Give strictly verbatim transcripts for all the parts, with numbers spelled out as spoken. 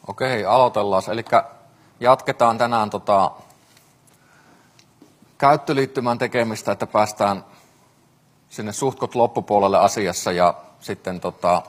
Okei, aloitellaan. Eli jatketaan tänään tota, käyttöliittymän tekemistä, että päästään sinne suhtkot loppupuolelle asiassa ja sitten, tota,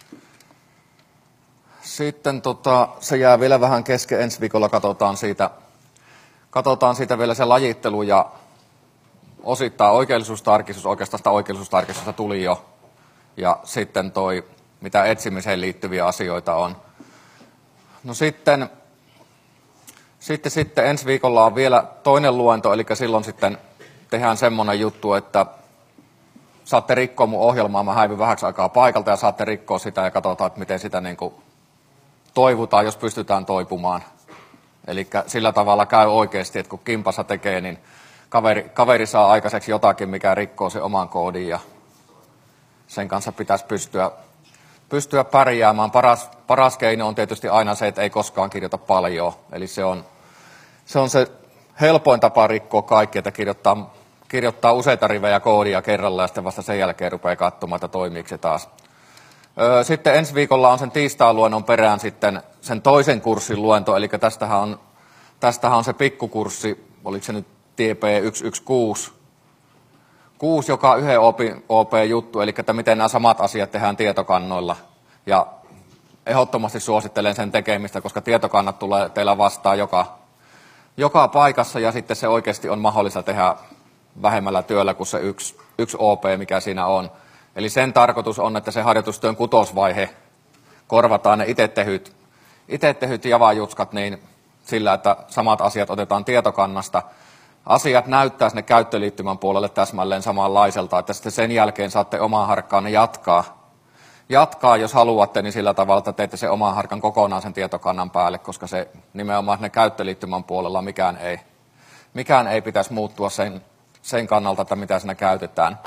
sitten tota, se jää vielä vähän kesken. Ensi viikolla katsotaan siitä, katsotaan siitä vielä se lajittelu ja osittain oikeellisuustarkistus, oikeastaan sitä oikeellisuustarkistusta tuli jo, ja sitten toi, mitä etsimiseen liittyviä asioita on. No sitten, sitten, sitten ensi viikolla on vielä toinen luento, eli silloin sitten tehdään semmoinen juttu, että saatte rikkoa mun ohjelmaa, mä häivyn vähäksi aikaa paikalta ja saatte rikkoa sitä ja katsotaan, että miten sitä niin kuin toivutaan, jos pystytään toipumaan. Eli sillä tavalla käy oikeasti, että kun kimpassa tekee, niin kaveri, kaveri saa aikaiseksi jotakin, mikä rikkoo se oman koodin ja sen kanssa pitäisi pystyä, pystyä pärjäämään. Paras, paras keino on tietysti aina se, että ei koskaan kirjoita paljon. Eli se on se, on se helpoin tapa rikkoa kaikki, että kirjoittaa, kirjoittaa useita rivejä koodia kerralla ja sitten vasta sen jälkeen rupeaa katsomaan, että toimiiko se taas. Sitten ensi viikolla on sen tiistain luennon perään sitten sen toisen kurssin luento, eli tästähän on, tästähän on se pikkukurssi, oliko se nyt T P yksi yksi kuusi, kuusi joka on yhden O P-juttu, eli että miten nämä samat asiat tehdään tietokannoilla. Ja ehdottomasti suosittelen sen tekemistä, koska tietokannat tulee teillä vastaan joka, joka paikassa, ja sitten se oikeasti on mahdollista tehdä vähemmällä työllä kuin se yksi, yksi O P, mikä siinä on. Eli sen tarkoitus on, että se harjoitustyön kutosvaihe korvataan ne itse tehyt, itse tehyt javajutskat niin sillä, että samat asiat otetaan tietokannasta. Asiat näyttää sinne käyttöliittymän puolelle täsmälleen samanlaiselta, että sitten sen jälkeen saatte omaa harkkaanne jatkaa. Jatkaa, jos haluatte, niin sillä tavalla, että teette sen oman harkan kokonaan sen tietokannan päälle, koska se nimenomaan sinne käyttöliittymän puolella mikään ei, mikään ei pitäisi muuttua sen, sen kannalta, että mitä siinä käytetään.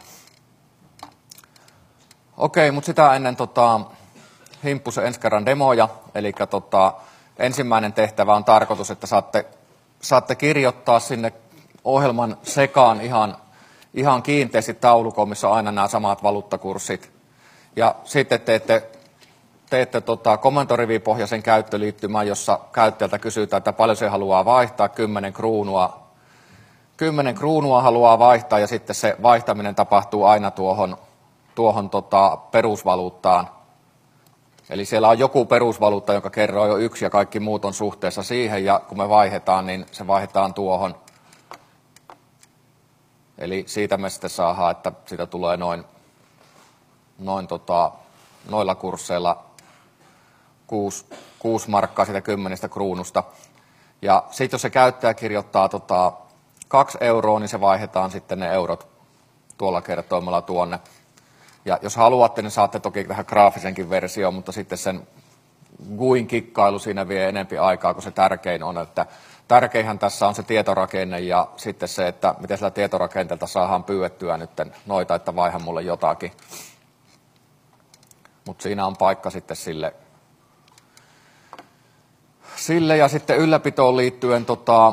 Okei, mutta sitä ennen tota, himppusen ensi kerran demoja, eli tota, ensimmäinen tehtävä on tarkoitus, että saatte, saatte kirjoittaa sinne ohjelman sekaan ihan, ihan kiinteästi taulukon, missä on aina nämä samat valuuttakurssit. Ja sitten teette, teette tota, komentorivipohjaisen käyttöliittymän, jossa käyttäjältä kysytään, että paljon se haluaa vaihtaa, kymmenen kruunua. kymmenen kruunua haluaa vaihtaa ja sitten se vaihtaminen tapahtuu aina tuohon, tuohon tota, perusvaluuttaan. Eli siellä on joku perusvaluutta, joka kerroa jo yksi ja kaikki muut on suhteessa siihen, ja kun me vaihdetaan, niin se vaihdetaan tuohon. Eli siitä me sitten saadaan, että siitä tulee noin, noin tota, noilla kursseilla kuusi, kuusi markkaa siitä kymmenestä kruunusta. Ja sitten jos se käyttäjä kirjoittaa tota, kaksi euroa, niin se vaihdetaan sitten ne eurot tuolla kertoimella tuonne. Ja jos haluatte, niin saatte toki tähän graafisenkin versioon, mutta sitten sen guin kikkailu siinä vie enempi aikaa, kun se tärkein on, että tärkeinhän tässä on se tietorakenne ja sitten se, että miten sillä tietorakenteelta saadaan pyydettyä nyt noita, että vaihan mulle jotakin. Mutta siinä on paikka sitten sille. Sille ja sitten ylläpitoon liittyen, tota,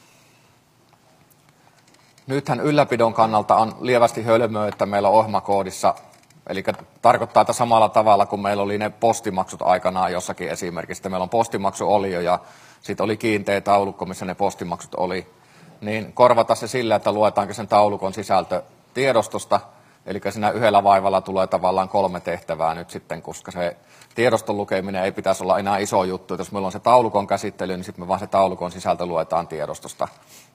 nythän ylläpidon kannalta on lievästi hölmöä, että meillä on ohjelmakoodissa, eli tarkoittaa, että samalla tavalla kuin meillä oli ne postimaksut aikanaan jossakin esimerkiksi, että meillä on postimaksu oli jo ja sitten oli kiinteä taulukko, missä ne postimaksut oli, niin korvata se sillä, että luetaanko sen taulukon sisältö tiedostosta, eli siinä yhdellä vaivalla tulee tavallaan kolme tehtävää nyt sitten, koska se tiedoston lukeminen ei pitäisi olla enää iso juttu, että jos meillä on se taulukon käsittely, niin sitten me vaan se taulukon sisältö luetaan tiedostosta.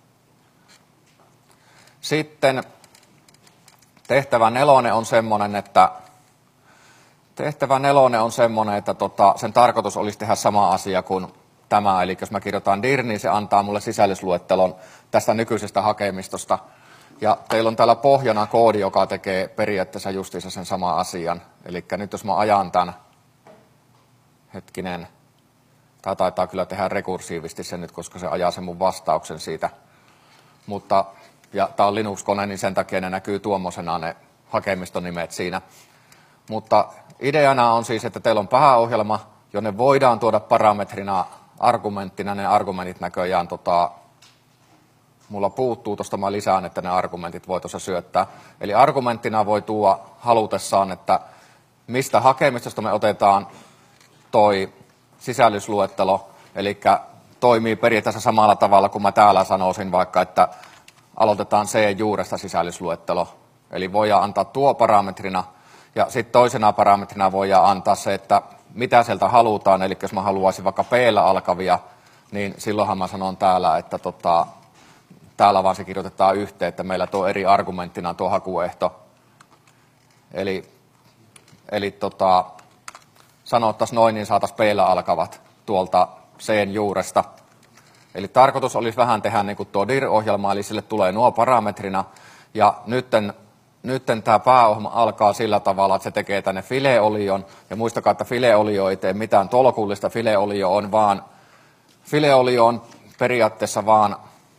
Sitten tehtävä nelonen on semmoinen, että tehtävä nelonen on semmoinen, että tota, sen tarkoitus olisi tehdä sama asia kuin tämä. Eli jos mä kirjoitan dir, niin se antaa mulle sisällysluettelon tästä nykyisestä hakemistosta. Ja teillä on täällä pohjana koodi, joka tekee periaatteessa justiinsa sen sama asian. Eli nyt jos mä ajan tämän, hetkinen, tämä taitaa kyllä tehdä rekursiivisesti sen nyt, koska se ajaa sen mun vastauksen siitä. Mutta ja tämä on Linux-kone, niin sen takia ne näkyy tuommoisena ne hakemistonimet siinä. Mutta ideana on siis, että teillä on pääohjelma, jonne voidaan tuoda parametrina argumenttina. Ne argumentit näköjään, tota, mulla puuttuu tuosta, mä lisään, että ne argumentit voi tuossa syöttää. Eli argumenttina voi tuoda halutessaan, että mistä hakemistosta me otetaan toi sisällysluettelo, eli toimii periaatteessa samalla tavalla kuin mä täällä sanoisin vaikka, että aloitetaan C juuresta sisällysluettelo. Eli voidaan antaa tuo parametrina, ja sitten toisena parametrina voidaan antaa se, että mitä sieltä halutaan, eli jos mä haluaisin vaikka P-llä alkavia, niin silloinhan mä sanon täällä, että tota, täällä vaan se kirjoitetaan yhteen, että meillä tuo eri argumenttina tuo hakuehto. Eli, eli tota, sanottaisiin noin, niin saataisiin P-llä alkavat tuolta C:n juuresta. Eli tarkoitus olisi vähän tehdä niin kuin tuo D I R-ohjelma, eli sille tulee nuo parametrina, ja nytten, nytten tämä pääohjelma alkaa sillä tavalla, että se tekee tänne fileolion, ja muistakaa, että fileolio ei tee mitään tolkullista, fileolio on vaan, fileolio on periaatteessa vaan,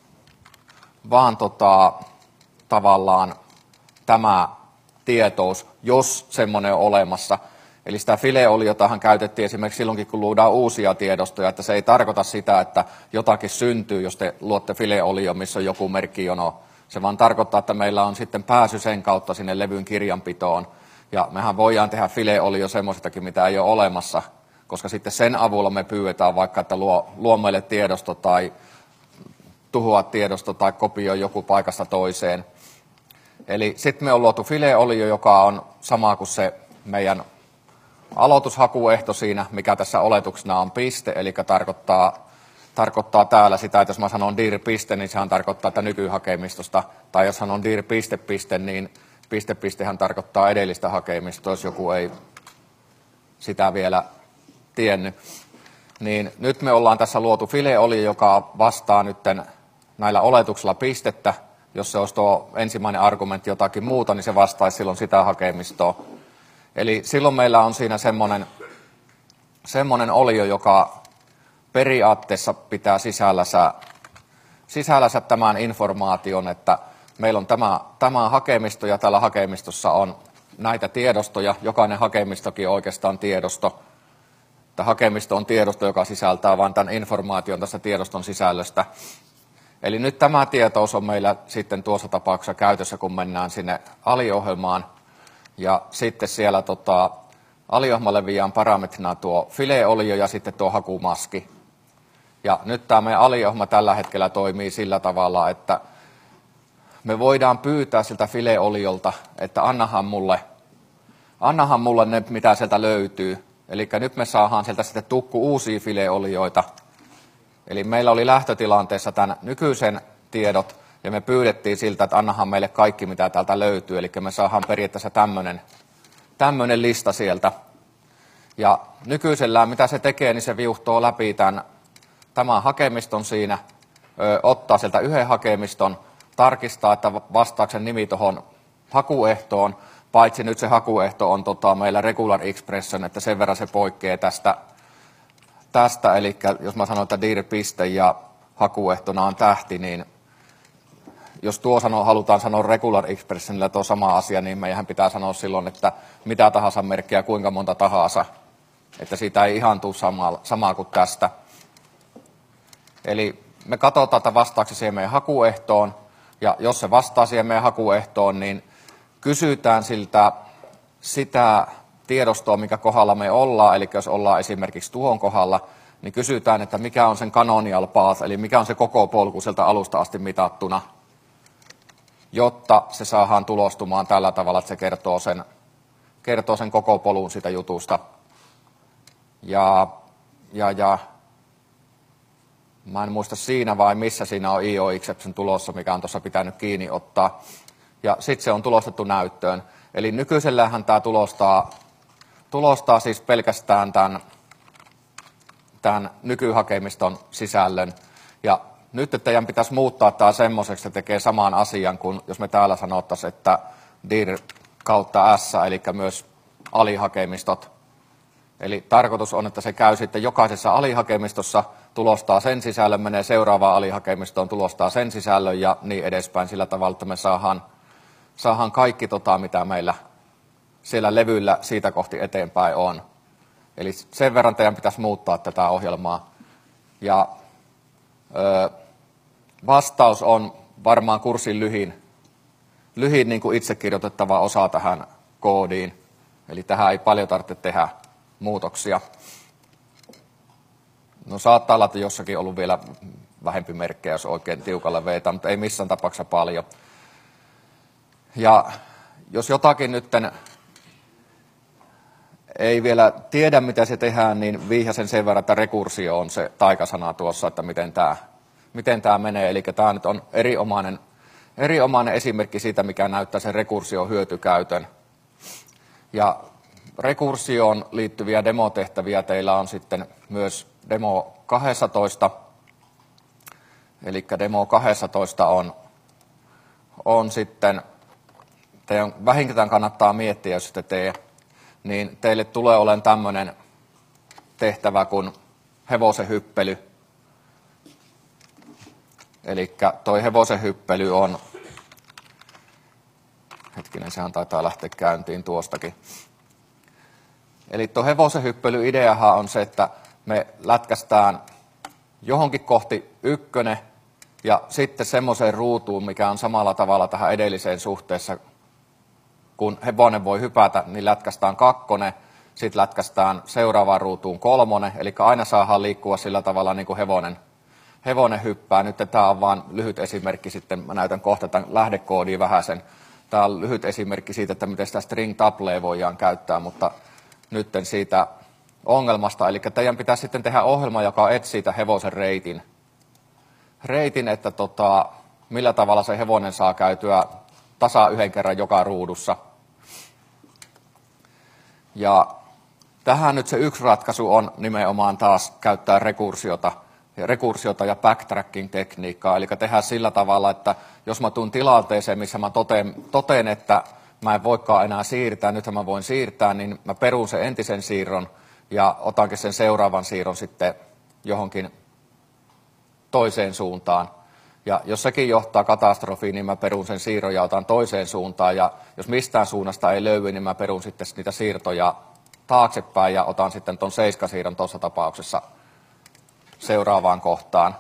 vaan tota, tavallaan tämä tietous, jos semmoinen on olemassa. Eli sitä fileoliotahan käytettiin esimerkiksi silloinkin, kun luodaan uusia tiedostoja, että se ei tarkoita sitä, että jotakin syntyy, jos te luotte fileolio, missä on joku merkkijono. Se vaan tarkoittaa, että meillä on sitten pääsy sen kautta sinne levyn kirjanpitoon. Ja mehän voidaan tehdä fileolio semmoistakin, mitä ei ole olemassa, koska sitten sen avulla me pyydetään vaikka, että luo, luo meille tiedosto tai tuhoa tiedosto tai kopioi joku paikasta toiseen. Eli sitten me on luotu fileolio, joka on sama kuin se meidän aloitushakuehto siinä, mikä tässä oletuksena on piste, eli tarkoittaa, tarkoittaa täällä sitä, että jos mä sanon dir piste, niin sehän tarkoittaa, että nykyhakemistosta, tai jos sanon dir piste piste, niin piste pistehän tarkoittaa edellistä hakemistoa, jos joku ei sitä vielä tiennyt. Niin nyt me ollaan tässä luotu fileolio, joka vastaa nyt näillä oletuksilla pistettä. Jos se olisi tuo ensimmäinen argumentti jotakin muuta, niin se vastaisi silloin sitä hakemistoa. Eli silloin meillä on siinä semmoinen, semmoinen olio, joka periaatteessa pitää sisällänsä, sisällänsä tämän informaation, että meillä on tämä, tämä hakemisto ja tällä hakemistossa on näitä tiedostoja. Jokainen hakemistokin on oikeastaan tiedosto. Tämä hakemisto on tiedosto, joka sisältää vain tämän informaation tästä tiedoston sisällöstä. Eli nyt tämä tietous on meillä sitten tuossa tapauksessa käytössä, kun mennään sinne aliohjelmaan. Ja sitten siellä tota, aliohjelmalle viiään parametrina tuo fileolio ja sitten tuo hakumaski. Ja nyt tämä meidän aliohjelma tällä hetkellä toimii sillä tavalla, että me voidaan pyytää siltä fileoliolta, että annahan mulle, annahan mulle ne, mitä sieltä löytyy. Eli nyt me saadaan sieltä sitten tukku uusia fileolioita. Eli meillä oli lähtötilanteessa tämän nykyisen tiedot, ja me pyydettiin siltä, että annahan meille kaikki, mitä täältä löytyy. Eli me saadaan periaatteessa tämmöinen, tämmöinen lista sieltä. Ja nykyisellään, mitä se tekee, niin se viuhtoo läpi tämän, tämän hakemiston siinä, ö, ottaa sieltä yhden hakemiston, tarkistaa, että vastaako sen nimi tuohon hakuehtoon, paitsi nyt se hakuehto on tota, meillä regular expression, että sen verran se poikkeaa tästä, tästä. Eli jos mä sanon, että dir piste ja hakuehtona on tähti, niin jos tuo sano, halutaan sanoa regular expressionilla tuo sama asia, niin meidän pitää sanoa silloin, että mitä tahansa merkkiä, kuinka monta tahansa. Että siitä ei ihan tule samaa, samaa kuin tästä. Eli me katsotaan, että vastaako siihen meidän hakuehtoon, ja jos se vastaa siihen meidän hakuehtoon, niin kysytään siltä sitä tiedostoa, mikä kohdalla me ollaan, eli jos ollaan esimerkiksi tuon kohdalla, niin kysytään, että mikä on sen canonial path, eli mikä on se koko polku sieltä alusta asti mitattuna, jotta se saadaan tulostumaan tällä tavalla, että se kertoo sen, kertoo sen koko polun sitä jutusta. Ja, ja, ja mä en muista siinä vai missä siinä on I O exception tulossa, mikä on tuossa pitänyt kiinni ottaa. Ja sitten se on tulostettu näyttöön. Eli nykyisellähän tämä tulostaa, tulostaa siis pelkästään tämän, tämän nykyhakemiston sisällön. Ja nyt teidän pitäisi muuttaa tämä semmoiseksi, että tekee saman asian kuin jos me täällä sanottaisiin, että dir kautta s, eli myös alihakemistot. Eli tarkoitus on, että se käy sitten jokaisessa alihakemistossa, tulostaa sen sisällön, menee seuraavaan alihakemistoon, tulostaa sen sisällön ja niin edespäin sillä tavalla, että me saadaan, saadaan kaikki, tota, mitä meillä siellä levyllä siitä kohti eteenpäin on. Eli sen verran teidän pitäisi muuttaa tätä ohjelmaa. Ja ö, vastaus on varmaan kurssin lyhin, lyhin niin kuin itse kirjoitettava osa tähän koodiin. Eli tähän ei paljon tarvitse tehdä muutoksia. No saattaa olla, että jossakin ollut vielä vähempi merkkejä, jos oikein tiukalle veetään, mutta ei missään tapauksessa paljon. Ja jos jotakin nytten ei vielä tiedä, mitä se tehdään, niin viihasen sen verran, että rekursio on se taikasana tuossa, että miten tämä, miten tämä menee. Eli tämä nyt on erinomainen, erinomainen esimerkki siitä, mikä näyttää sen rekursion hyötykäytön. Ja rekursioon liittyviä demotehtäviä teillä on sitten myös demo kaksitoista. Eli demo kaksitoista on, on sitten, teidän vähintään kannattaa miettiä, jos te tee, niin teille tulee olemaan tämmöinen tehtävä kuin hevosen hyppely. Eli toi hevosen hyppely on, hetkinen, sehän taitaa lähteä käyntiin tuostakin. Eli tuo hevosen hyppely ideahan on se, että me lätkästään johonkin kohti ykkönen ja sitten semmoiseen ruutuun, mikä on samalla tavalla tähän edelliseen suhteessa, kun hevonen voi hypätä, niin lätkästään kakkonen, sitten lätkästään seuraavaan ruutuun kolmonen, eli aina saadaan liikkua sillä tavalla niin kuin hevonen, hevonen hyppää. Nyt tämä on vain lyhyt esimerkki, sitten mä näytän kohta tämän lähdekoodiin vähäsen. Tämä on lyhyt esimerkki siitä, että miten sitä string tuplea voidaan käyttää, mutta nytten siitä ongelmasta, eli teidän pitää sitten tehdä ohjelma, joka etsii siitä hevosen reitin. Reitin, että tota, millä tavalla se hevonen saa käytyä tasa yhden kerran joka ruudussa. Ja tähän nyt se yksi ratkaisu on nimenomaan taas käyttää rekursiota, rekursiota ja backtracking-tekniikkaa, eli tehdään sillä tavalla, että jos mä tuun tilanteeseen, missä mä toteen, toteen että mä en voikaan enää siirtää, nythän mä voin siirtää, niin mä perun sen entisen siirron ja otankin sen seuraavan siirron sitten johonkin toiseen suuntaan. Ja jos sekin johtaa katastrofiin, niin mä perun sen siirron ja otan toiseen suuntaan. Ja jos mistään suunnasta ei löydy, niin mä perun sitten niitä siirtoja taaksepäin ja otan sitten ton seiskasiirron tuossa tapauksessa seuraavaan kohtaan.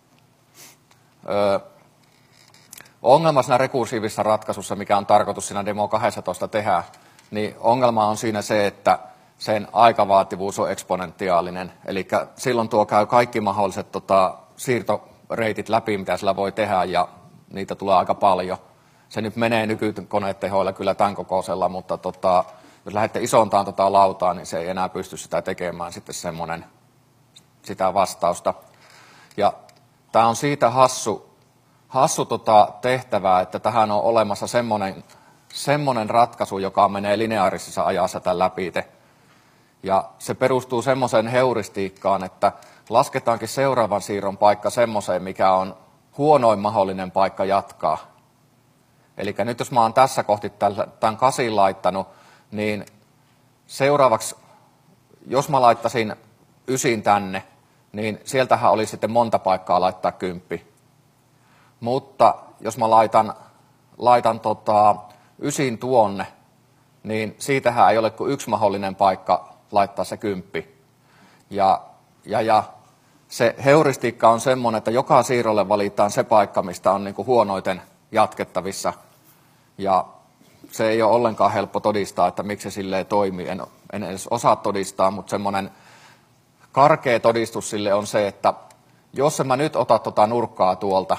Öö, ongelma siinä rekursiivisessa ratkaisussa, mikä on tarkoitus siinä demo kaksitoista tehdä, niin ongelma on siinä se, että sen aikavaativuus on eksponentiaalinen. Eli silloin tuo käy kaikki mahdolliset tota, siirtoreitit läpi, mitä sillä voi tehdä, ja niitä tulee aika paljon. Se nyt menee nykykonetehoilla kyllä tämän kokoisella, mutta tota, jos lähdette isontaan tota lautaa, niin se ei enää pysty sitä tekemään sitten semmoinen sitä vastausta. Ja tämä on siitä hassu, hassu tota tehtävää, että tähän on olemassa semmoinen, semmoinen ratkaisu, joka menee lineaarisessa ajassa tämän läpi. Ja se perustuu semmoiseen heuristiikkaan, että lasketaankin seuraavan siirron paikka semmoiseen, mikä on huonoin mahdollinen paikka jatkaa. Eli nyt jos mä oon tässä kohti tämän kasin laittanut, niin seuraavaksi, jos mä laittaisin ysin tänne, niin sieltähän olisi sitten monta paikkaa laittaa kymppi. Mutta jos mä laitan, laitan tota, ysin tuonne, niin siitähän ei ole kuin yksi mahdollinen paikka laittaa se kymppi. Ja, ja, ja se heuristiikka on semmoinen, että joka siirrolle valitaan se paikka, mistä on niin kuin huonoiten jatkettavissa. Ja se ei ole ollenkaan helppo todistaa, että miksi se silleen toimii. En, en edes osaa todistaa, mutta semmoinen karkea todistus sille on se, että jos mä nyt otan tota nurkkaa tuolta,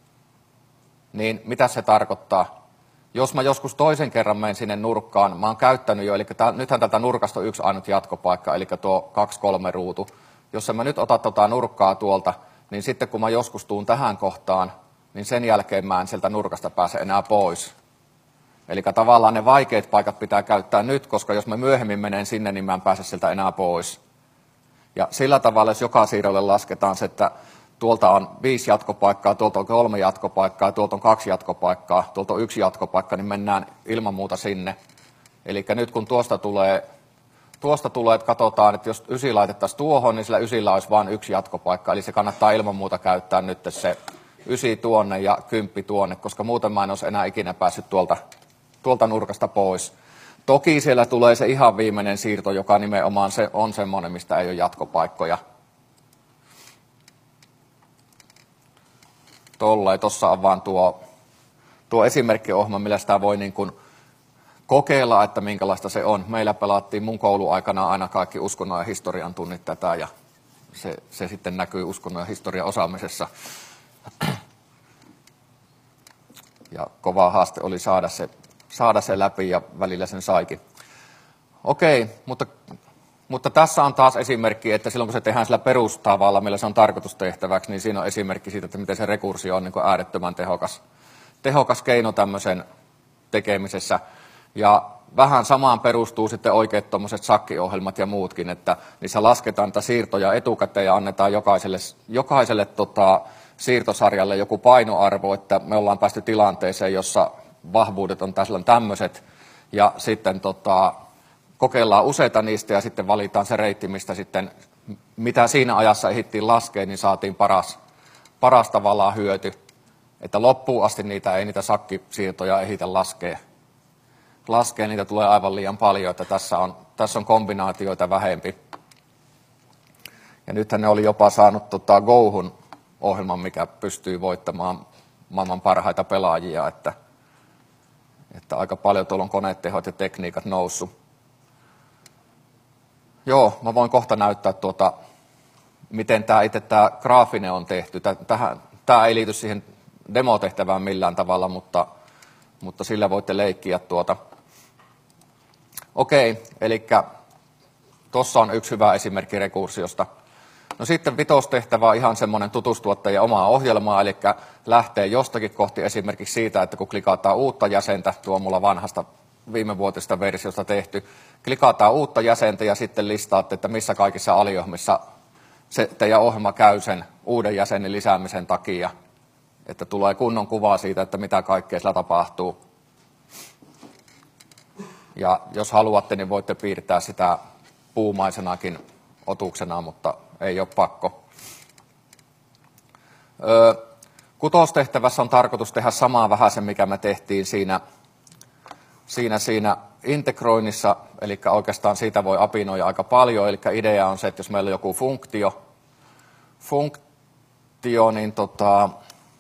niin mitä se tarkoittaa? Jos mä joskus toisen kerran menen sinne nurkkaan, mä oon käyttänyt jo, eli tää, nythän tätä nurkasta on yksi ainut jatkopaikka, eli tuo kaksi kolme ruutu. Jos mä nyt otan tota nurkkaa tuolta, niin sitten kun mä joskus tuun tähän kohtaan, niin sen jälkeen mä en sieltä nurkasta pääse enää pois. Eli tavallaan ne vaikeat paikat pitää käyttää nyt, koska jos mä myöhemmin menen sinne, niin mä en pääse sieltä enää pois. Ja sillä tavalla, jos joka siirrolle lasketaan se, että tuolta on viisi jatkopaikkaa, tuolta on kolme jatkopaikkaa, tuolta on kaksi jatkopaikkaa, tuolta on yksi jatkopaikka, niin mennään ilman muuta sinne. Eli nyt kun tuosta tulee, tuosta tulee, että katsotaan, että jos ysi laitettaisiin tuohon, niin sillä ysillä olisi vain yksi jatkopaikka. Eli se kannattaa ilman muuta käyttää nyt se ysi tuonne ja kymppi tuonne, koska muuten mä en olisi enää ikinä päässyt tuolta, tuolta nurkasta pois. Toki siellä tulee se ihan viimeinen siirto, joka nimenomaan se on semmoinen, mistä ei ole jatkopaikkoja. Tolleen, tuossa on vaan tuo, tuo esimerkkiohjelma, millä sitä voi niin kuin kokeilla, että minkälaista se on. Meillä pelattiin mun kouluaikana aina kaikki uskonnon ja historian tunnit tätä, ja se, se sitten näkyy uskonnon ja historian osaamisessa. Ja kova haaste oli saada se, saada se läpi ja välillä sen saikin. Okei, mutta, mutta tässä on taas esimerkki, että silloin kun se tehdään sillä perustavalla, millä se on tarkoitus tehtäväksi, niin siinä on esimerkki siitä, että miten se rekursio on niin kuin äärettömän tehokas, tehokas keino tämmöisen tekemisessä. Ja vähän samaan perustuu sitten oikeat tuommoiset sakkiohjelmat ja muutkin, että niissä lasketaan niitä siirtoja etukäteen ja annetaan jokaiselle, jokaiselle tota, siirtosarjalle joku painoarvo, että me ollaan päästy tilanteeseen, jossa vahvuudet on tässä tämmöiset, ja sitten tota, kokeillaan useita niistä ja sitten valitaan se reitti, mistä sitten, mitä siinä ajassa ehdittiin laskea, niin saatiin paras, paras tavallaan hyöty, että loppuun asti niitä ei niitä sakkisiirtoja ehditä laskea. Laskee, niitä tulee aivan liian paljon, että tässä on, tässä on kombinaatioita vähempi. Ja nythän ne oli jopa saanut tota, Gohun ohjelman, mikä pystyy voittamaan maailman parhaita pelaajia, että, että aika paljon tuolla on konetehot ja tekniikat noussut. Joo, mä voin kohta näyttää, tuota, miten tämä itse tämä graafinen on tehty. Tähän, tämä ei liity siihen demotehtävään millään tavalla, mutta, mutta sillä voitte leikkiä tuota. Okei, eli tuossa on yksi hyvä esimerkki rekursiosta. No sitten vitostehtävä on ihan semmoinen tutustua teidän omaa ohjelmaa, eli lähtee jostakin kohti esimerkiksi siitä, että kun klikataan uutta jäsentä, tuo on mulla vanhasta viimevuotisesta versiosta tehty, klikataan uutta jäsentä ja sitten listaatte, että missä kaikissa aliohjelmissa se teidän ohjelma käy sen uuden jäsenen lisäämisen takia, että tulee kunnon kuvaa siitä, että mitä kaikkea sillä tapahtuu. Ja jos haluatte, niin voitte piirtää sitä puumaisenakin otuksena, mutta ei ole pakko. Öö, kutostehtävässä on tarkoitus tehdä samaa vähän sen, mikä me tehtiin siinä, siinä, siinä integroinnissa, eli oikeastaan siitä voi apinoida aika paljon, eli idea on se, että jos meillä on joku funktio, funktio niin tota,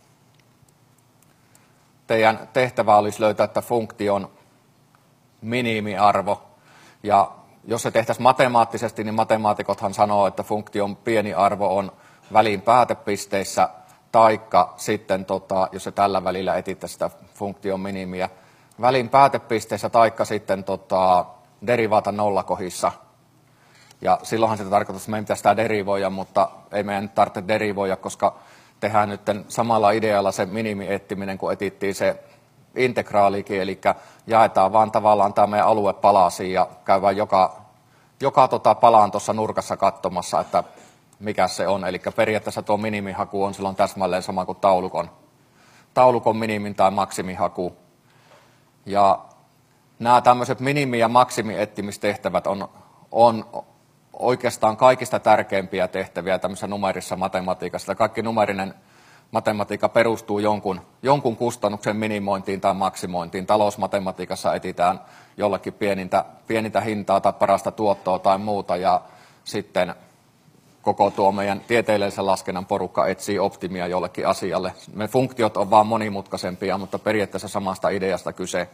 teidän tehtävä olisi löytää, että funktion minimiarvo, ja jos se tehtäisiin matemaattisesti, niin matemaatikothan sanoo, että funktion pieni arvo on välin päätepisteissä, taikka sitten, tota, jos se tällä välillä etittäisiin sitä funktion minimiä, välin päätepisteissä, taikka sitten tota, derivaata nollakohdissa. Ja silloinhan sitä tarkoitus, että meidän pitäisi sitä derivoida, mutta ei meidän nyt tarvitse derivoida, koska tehdään nyt samalla idealla se minimiettiminen, kun etittiin se integraalikin, eli jaetaan vaan tavallaan tämä meidän alue palasiin ja käydään joka, joka tota palaan tuossa nurkassa katsomassa, että mikä se on. Eli periaatteessa tuo minimihaku on silloin täsmälleen sama kuin taulukon, taulukon minimin tai maksimihaku. Ja nämä tämmöiset minimi- ja maksimiettimistehtävät on, on oikeastaan kaikista tärkeimpiä tehtäviä tämmöisessä numerisessa matematiikassa. Kaikki numerinen matematiikka perustuu jonkun, jonkun kustannuksen minimointiin tai maksimointiin. Talousmatematiikassa etsitään jollakin pienintä, pienintä hintaa tai parasta tuottoa tai muuta, ja sitten koko tuo meidän tieteellisen laskennan porukka etsii optimia jollekin asialle. Me funktiot on vaan monimutkaisempia, mutta periaatteessa samasta ideasta kyse.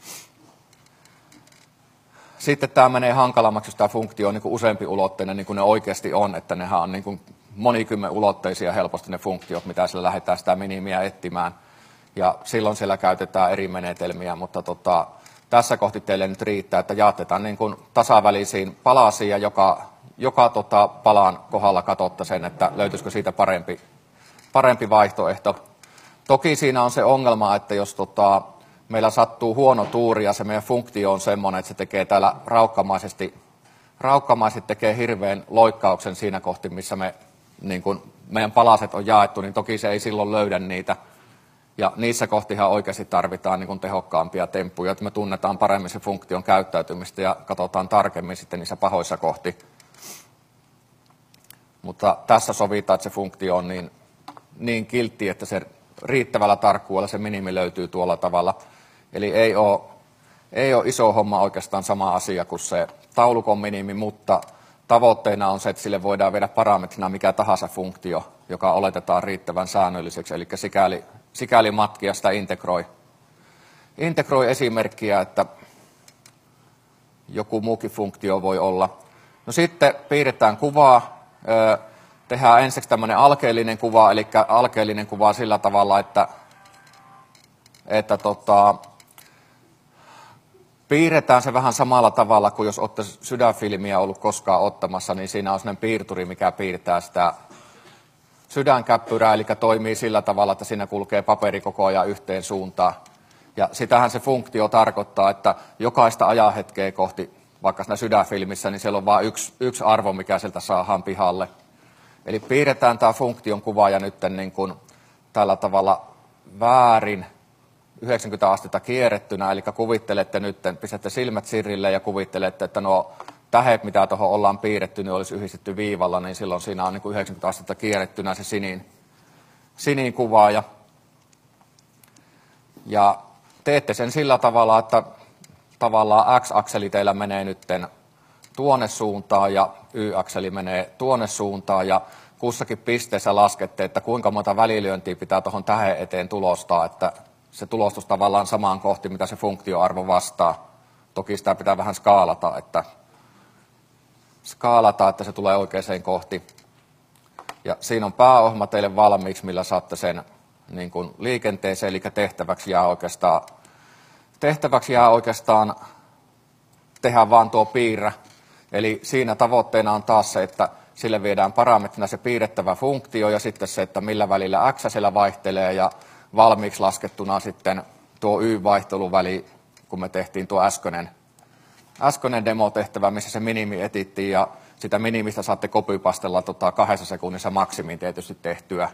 Sitten tämä menee hankalammaksi, jos tämä funktio on niin kuin useampi ulotteinen, niin kuin ne oikeasti on, että nehän on niin kuin monikymmen ulotteisia helposti ne funktiot, mitä sillä lähdetään sitä minimiä etsimään. Ja silloin siellä käytetään eri menetelmiä, mutta tota, tässä kohti teille nyt riittää, että jaotetaan niin kuin tasavälisiin palasiin ja joka, joka tota palan kohdalla katsotta sen, että löytyisikö siitä parempi, parempi vaihtoehto. Toki siinä on se ongelma, että jos tota, meillä sattuu huono tuuri ja se meidän funktio on semmoinen, että se tekee täällä raukkamaisesti, raukkamaisesti tekee hirveän loikkauksen siinä kohti, missä me, niin kun meidän palaset on jaettu, niin toki se ei silloin löydä niitä. Ja niissä kohtihan oikeasti tarvitaan niin kun tehokkaampia temppuja, että me tunnetaan paremmin se funktion käyttäytymistä ja katsotaan tarkemmin sitten niissä pahoissa kohti. Mutta tässä sovitaan, että se funktio on niin, niin kiltti, että se riittävällä tarkkuudella se minimi löytyy tuolla tavalla. Eli ei ole, ei ole iso homma oikeastaan sama asia kuin se taulukon minimi, mutta tavoitteena on se, että sille voidaan viedä parametrina mikä tahansa funktio, joka oletetaan riittävän säännölliseksi, eli sikäli, sikäli matkia sitä integroi. Integroi esimerkkiä, että joku muukin funktio voi olla. No sitten piirretään kuvaa. tehdään ensiksi tämmöinen alkeellinen kuva, eli alkeellinen kuva sillä tavalla, että, että tota, piirretään se vähän samalla tavalla kuin jos olette sydänfilmiä ollut koskaan ottamassa, niin siinä on sellainen piirturi, mikä piirtää sitä sydänkäppyrää, eli toimii sillä tavalla, että siinä kulkee paperi koko ajan yhteen suuntaan. Ja sitähän se funktio tarkoittaa, että jokaista ajanhetkeä kohti, vaikka siinä sydänfilmissä, niin siellä on vain yksi, yksi arvo, mikä sieltä saadaan pihalle. Eli piirretään tämä funktion kuvaaja nyt niin kuin tällä tavalla väärin yhdeksänkymmentä astetta kierrettynä, eli kuvittelette nyt, pistätte silmät sirrille ja kuvittelette, että nuo tähet, mitä tuohon ollaan piirretty, niin olisi yhdistetty viivalla, niin silloin siinä on niin kuin yhdeksänkymmentä astetta kierrettynä se sinin, sinin kuvaaja. Ja teette sen sillä tavalla, että tavallaan X-akseli teillä menee nyt tuonne suuntaan ja Y-akseli menee tuonne suuntaan ja kussakin pisteessä laskette, että kuinka monta välilyöntiä pitää tuohon tähden eteen tulostaa, että se tulostus tavallaan samaan kohti, mitä se funktioarvo vastaa. Toki sitä pitää vähän skaalata, että, skaalata, että se tulee oikeaan kohti. Ja siinä on pääohjelma teille valmiiksi, millä saatte sen niin kuin liikenteeseen, eli tehtäväksi jää oikeastaan, tehtäväksi jää oikeastaan tehdä vaan tuo piirrä. Eli siinä tavoitteena on taas se, että sille viedään parametrina se piirrettävä funktio ja sitten se, että millä välillä x siellä vaihtelee ja valmiiksi laskettuna sitten tuo y-vaihteluväli, kun me tehtiin tuo äskeinen, äskeinen demotehtävä, missä se minimi etittiin ja sitä minimistä saatte copypastella tota kahdessa sekunnissa maksimiin tietysti tehtyä.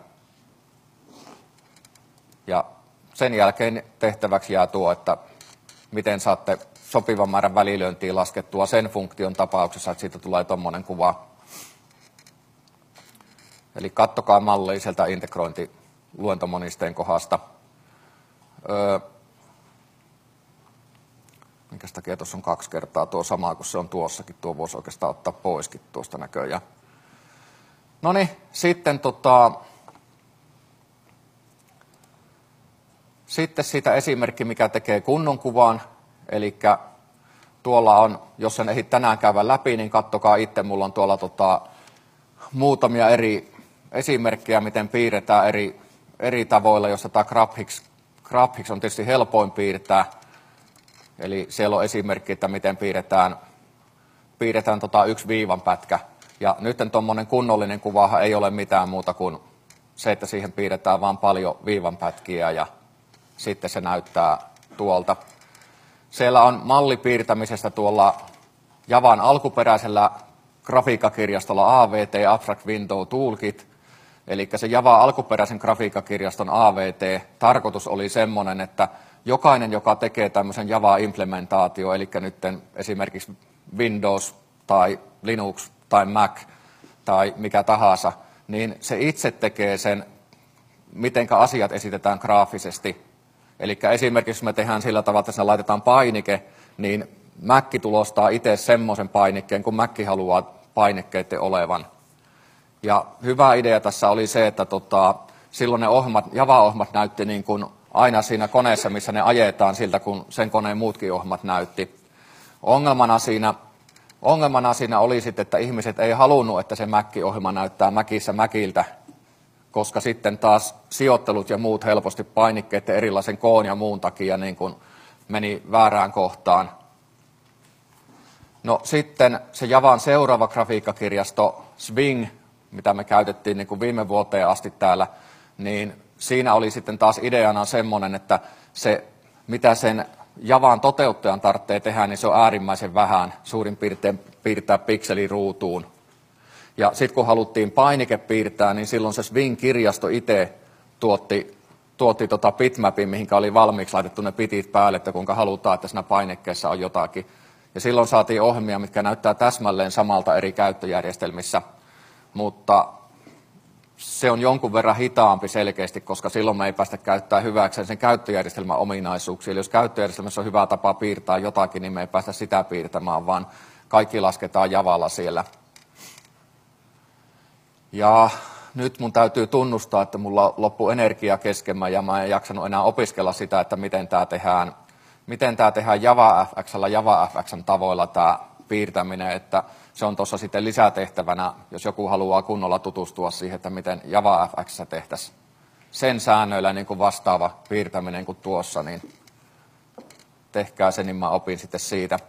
Ja sen jälkeen tehtäväksi jää tuo, että miten saatte sopivan määrän välilyöntiä laskettua sen funktion tapauksessa, että siitä tulee tuommoinen kuva. Eli kattokaa mallia sieltä integrointiluentomonisteen kohdasta. Öö, minkäs takia tuossa on kaksi kertaa tuo sama kuin se on tuossakin. Tuo voisi oikeastaan ottaa poiskin tuosta näköjään. No niin, sitten tota... Sitten siitä esimerkki, mikä tekee kunnon kuvan, eli tuolla on, jos sen ehdit tänään käydä läpi, niin kattokaa itse, mulla on tuolla tota, muutamia eri esimerkkejä, miten piirretään eri, eri tavoilla, jossa tämä GraphX, GraphX on tietysti helpoin piirtää, eli siellä on esimerkki, että miten piirretään, piirretään tota yksi viivan pätkä, ja nyt tuommoinen kunnollinen kuvahan ei ole mitään muuta kuin se, että siihen piirretään vain paljon viivanpätkiä, ja sitten se näyttää tuolta. Siellä on mallipiirtämisestä tuolla Javan alkuperäisellä grafiikkakirjastolla A V T, Abstract Window Toolkit. Eli se Java alkuperäisen grafiikkakirjaston A V T, tarkoitus oli semmoinen, että jokainen, joka tekee tämmöisen Java-implementaatio, eli nyt esimerkiksi Windows tai Linux tai Mac tai mikä tahansa, niin se itse tekee sen, mitenkä asiat esitetään graafisesti. Eli esimerkiksi me tehdään sillä tavalla, että siinä laitetaan painike, niin Mac tulostaa itse semmoisen painikkeen, kun Mac haluaa painikkeiden olevan. Ja hyvä idea tässä oli se, että tota, silloin ne ohjelmat, Java-ohjelmat näytti niin kuin aina siinä koneessa, missä ne ajetaan siltä, kun sen koneen muutkin ohjelmat näytti. Ongelmana siinä, ongelmana siinä oli sitten, että ihmiset ei halunnut, että se Mac-ohjelma näyttää Macissa Maciltä, koska sitten taas sijoittelut ja muut helposti painikkeiden erilaisen koon ja muun takia niin kuin meni väärään kohtaan. No sitten se Javan seuraava grafiikkakirjasto Swing, mitä me käytettiin niin kuin viime vuoteen asti täällä, niin siinä oli sitten taas ideana semmoinen, että se, mitä sen Javan toteuttajan tarvitsee tehdä, niin se on äärimmäisen vähän, suurin piirtein piirtää pikseli ruutuun. Ja sitten kun haluttiin painike piirtää, niin silloin se Swing-kirjasto itse tuotti, tuotti tota bitmapin, mihinkä oli valmiiksi laitettu ne bitit päälle, että kuinka halutaan, että siinä painikkeessa on jotakin. Ja silloin saatiin ohjelmia, mitkä näyttää täsmälleen samalta eri käyttöjärjestelmissä, mutta se on jonkun verran hitaampi selkeästi, koska silloin me ei päästä käyttämään hyväkseen sen käyttöjärjestelmän ominaisuuksia. Eli jos käyttöjärjestelmässä on hyvä tapa piirtää jotakin, niin me ei päästä sitä piirtämään, vaan kaikki lasketaan Javalla siellä. Ja nyt mun täytyy tunnustaa, että mulla loppui energia keskemmä ja mä en jaksanut enää opiskella sitä, että miten tämä tehdään, miten tämä tehdään JavaFX:llä JavaFX:n tavoilla tämä piirtäminen, että se on tuossa sitten lisätehtävänä, jos joku haluaa kunnolla tutustua siihen, että miten JavaFX tehtäisiin sen säännöillä niin kuin vastaava piirtäminen kuin tuossa, niin tehkää se, niin mä opin sitten siitä.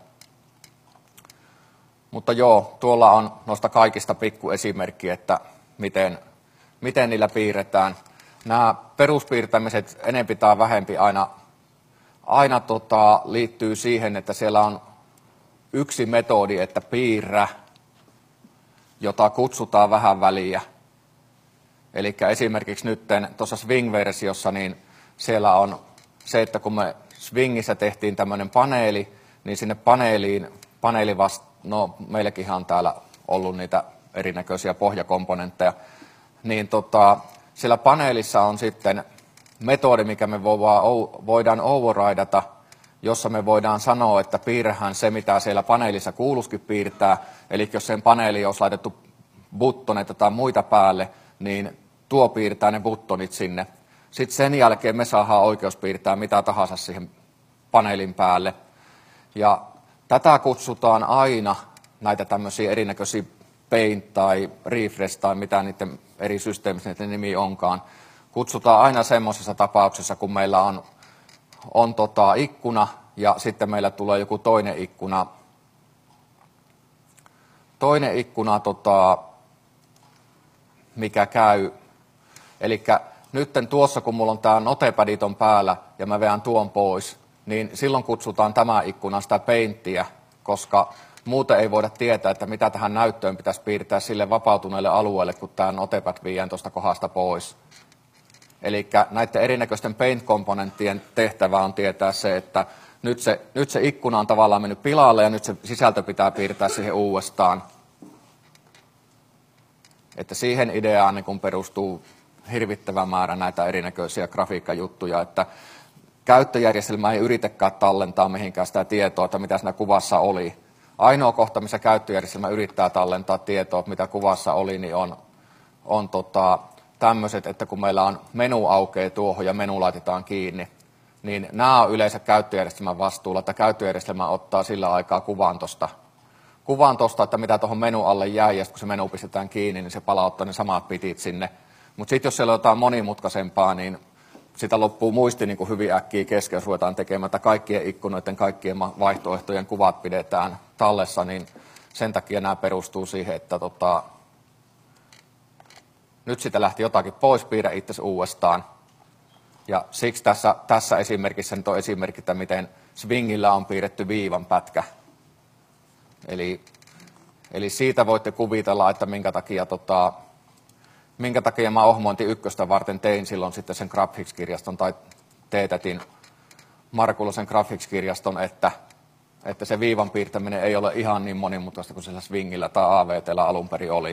Mutta joo, tuolla on noista kaikista pikku esimerkki, että miten, miten niillä piirretään. Nämä peruspiirtämiset enempi tai vähempi aina, aina tota, liittyy siihen, että siellä on yksi metodi, että piirrä, jota kutsutaan vähän väliä. Eli esimerkiksi nyt tuossa Swing-versiossa, niin siellä on se, että kun me Swingissä tehtiin tämmöinen paneeli, niin sinne paneeliin, paneeli vasta, no meilläkin on täällä ollut niitä erinäköisiä pohjakomponentteja, niin tota, siellä paneelissa on sitten metodi, mikä me voidaan overridata, jossa me voidaan sanoa, että piirrähän se, mitä siellä paneelissa kuuluisikin piirtää. Eli jos sen paneeliin olisi laitettu buttoneita tai muita päälle, niin tuo piirtää ne buttonit sinne. Sitten sen jälkeen me saadaan oikeus piirtää mitä tahansa siihen paneelin päälle. Ja tätä kutsutaan aina, näitä tämmöisiä erinäköisiä paint tai refresh tai mitä niiden eri systeemissä niiden nimi onkaan, kutsutaan aina semmoisessa tapauksessa, kun meillä on, on tota ikkuna ja sitten meillä tulee joku toinen ikkuna, toinen ikkuna tota, mikä käy. Eli nyt tuossa, kun mulla on tämä notepadit on päällä ja mä vedän tuon pois, niin silloin kutsutaan tämä ikkuna sitä painttiä, koska muuten ei voida tietää, että mitä tähän näyttöön pitäisi piirtää sille vapautuneelle alueelle, kun tämä notepad viedään tuosta kohdasta pois. Eli näiden erinäköisten paint-komponenttien tehtävä on tietää se, että nyt se, nyt se ikkuna on tavallaan mennyt pilalle ja nyt se sisältö pitää piirtää siihen uudestaan. Että siihen ideaan niin kun perustuu hirvittävä määrä näitä erinäköisiä grafiikkajuttuja, että käyttöjärjestelmä ei yritäkään tallentaa mihinkään sitä tietoa, että mitä siinä kuvassa oli. Ainoa kohta, missä käyttöjärjestelmä yrittää tallentaa tietoa, mitä kuvassa oli, niin on, on tota, tämmöiset, että kun meillä on menu aukeaa tuohon ja menu laitetaan kiinni, niin nämä on yleensä käyttöjärjestelmän vastuulla, että käyttöjärjestelmä ottaa sillä aikaa kuvan tuosta, kuvan tosta, että mitä tuohon menu alle jäi, ja kun se menu pistetään kiinni, niin se palauttaa ne samat bitit sinne. Mutta sitten jos siellä on jotain monimutkaisempaa, niin sitä loppuu muisti niin kuin hyvin äkkiä kesken, jos ruvetaan tekemään, että kaikkien ikkunoiden, kaikkien vaihtoehtojen kuvat pidetään tallessa, niin sen takia nämä perustuu siihen, että tota, nyt sitä lähti jotakin pois, piirrä itse uudestaan. Ja siksi tässä, tässä esimerkissä nyt on esimerkki, että miten Swingillä on piirretty viivan pätkä. Eli, eli siitä voitte kuvitella, että minkä takia, tota, minkä takia mä ohmointi ykköstä varten tein silloin sitten sen Graphics-kirjaston tai teetätin Markulosen Graphics-kirjaston, että, että se viivan piirtäminen ei ole ihan niin monimutkaista kuin sillä Swingillä tai A V T:llä alun perin oli.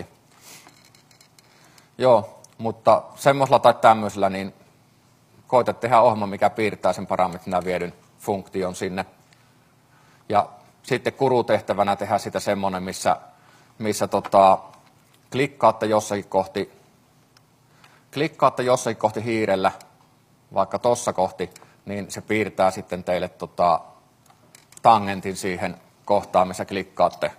Joo, mutta semmoisella tai tämmöisellä, niin koita tehdä ohjelma, mikä piirtää sen parametrina viedyn funktion sinne. Ja sitten kurutehtävänä tehdä sitä semmoinen, missä, missä tota, klikkaatte jossakin kohti, klikkaatte jossakin kohti hiirellä, vaikka tossa kohti, niin se piirtää sitten teille tota, tangentin siihen kohtaan, missä klikkaatte.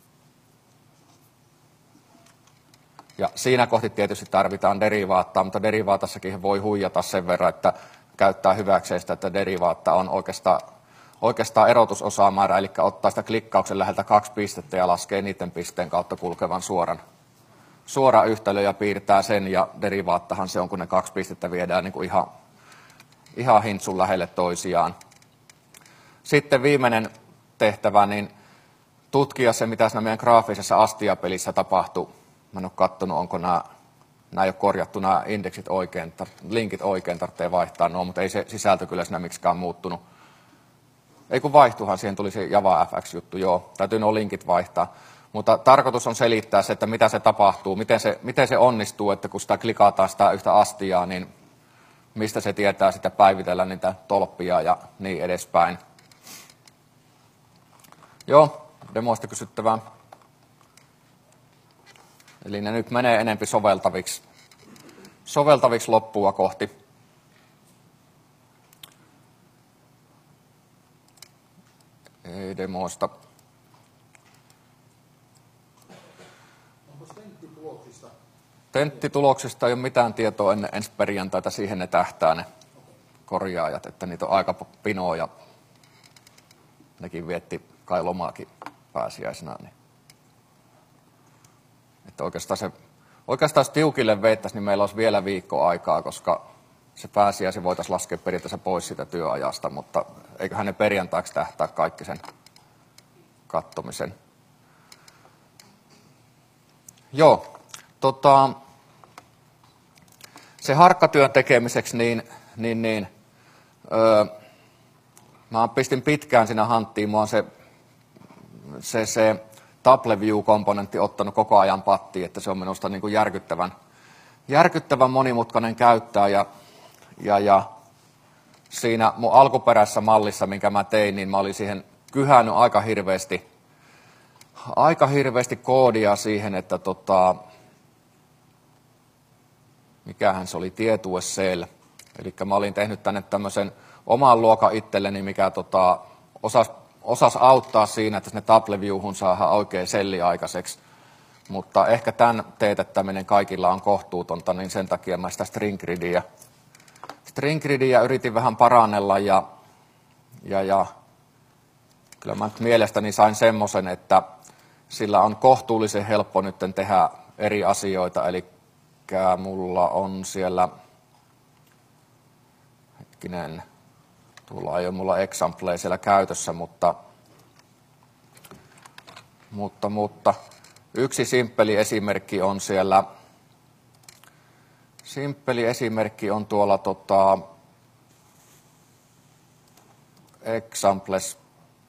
Ja siinä kohti tietysti tarvitaan derivaattaa, mutta derivaatassakin voi huijata sen verran, että käyttää hyväkseen sitä, että derivaatta on oikeastaan, oikeastaan erotusosamäärä, eli ottaa sitä klikkauksen läheltä kaksi pistettä ja laskee niiden pisteen kautta kulkevan suoran, suora yhtälö ja piirtää sen, ja derivaattahan se on, kun ne kaksi pistettä viedään niin kuin ihan, ihan hintsun lähelle toisiaan. Sitten viimeinen tehtävä, niin tutkia se, mitä siinä meidän graafisessa Astia-pelissä tapahtuu. Mä en ole katsonut, onko nämä, nämä ei ole korjattu, nämä indeksit oikein, linkit oikein, tarvitsee vaihtaa nuo, mutta ei se sisältö kyllä siinä miksikään muuttunut. Ei kun vaihtuhan, siihen tuli se JavaFX-juttu, joo, täytyy nuo linkit vaihtaa. Mutta tarkoitus on selittää se, että mitä se tapahtuu, miten se, miten se onnistuu, että kun sitä klikataan sitä yhtä astiaa, niin mistä se tietää sitä päivitellä niitä tolppia ja niin edespäin. Joo, demoista kysyttävää. Eli ne nyt menee enempi soveltaviksi, soveltaviksi loppua kohti. Ei demoista. Tenttituloksista ei ole mitään tietoa ennen ensi perjantaita, siihen ne tähtää ne korjaajat, että niitä on aika pinoa ja nekin vietti kai lomaakin pääsiäisenä. Niin. Että oikeastaan, se, oikeastaan jos tiukille veittäisi, niin meillä olisi vielä viikko aikaa, koska se pääsiäisen voitaisiin laskea periaatteessa pois siitä työajasta, mutta eiköhän ne perjantaiksi tähtää kaikki sen kattomisen. Joo, tota, se harkkatyön tekemiseksi, niin, niin, niin öö, mä pistin pitkään siinä hanttiin, mua on se, se, se Table View-komponentti ottanut koko ajan pattiin, että se on minusta niin kuin järkyttävän, järkyttävän monimutkainen käyttää ja, ja, ja siinä mun alkuperäisessä mallissa, minkä mä tein, niin mä olin siihen kyhännyt aika hirveästi, aika hirveästi koodia siihen, että tota, mikähän se oli, TietoSL. Eli mä olin tehnyt tänne tämmöisen oman luokan itselleni, mikä tota, osasi, osasi auttaa siinä, että sinne Table Viewhun saadaan oikein selli aikaiseksi. Mutta ehkä tämän teetettäminen kaikilla on kohtuutonta, niin sen takia mä sitä string gridia, string gridia yritin vähän parannella ja, ja, ja kyllä mä nyt mielestäni sain semmoisen, että sillä on kohtuullisen helppo nyt tehdä eri asioita, eli mulla on siellä, hetkinen, tuolla ei ole mulla example siellä käytössä, mutta, mutta, mutta yksi simppeli esimerkki on siellä, simppeli esimerkki on tuolla tota, examples,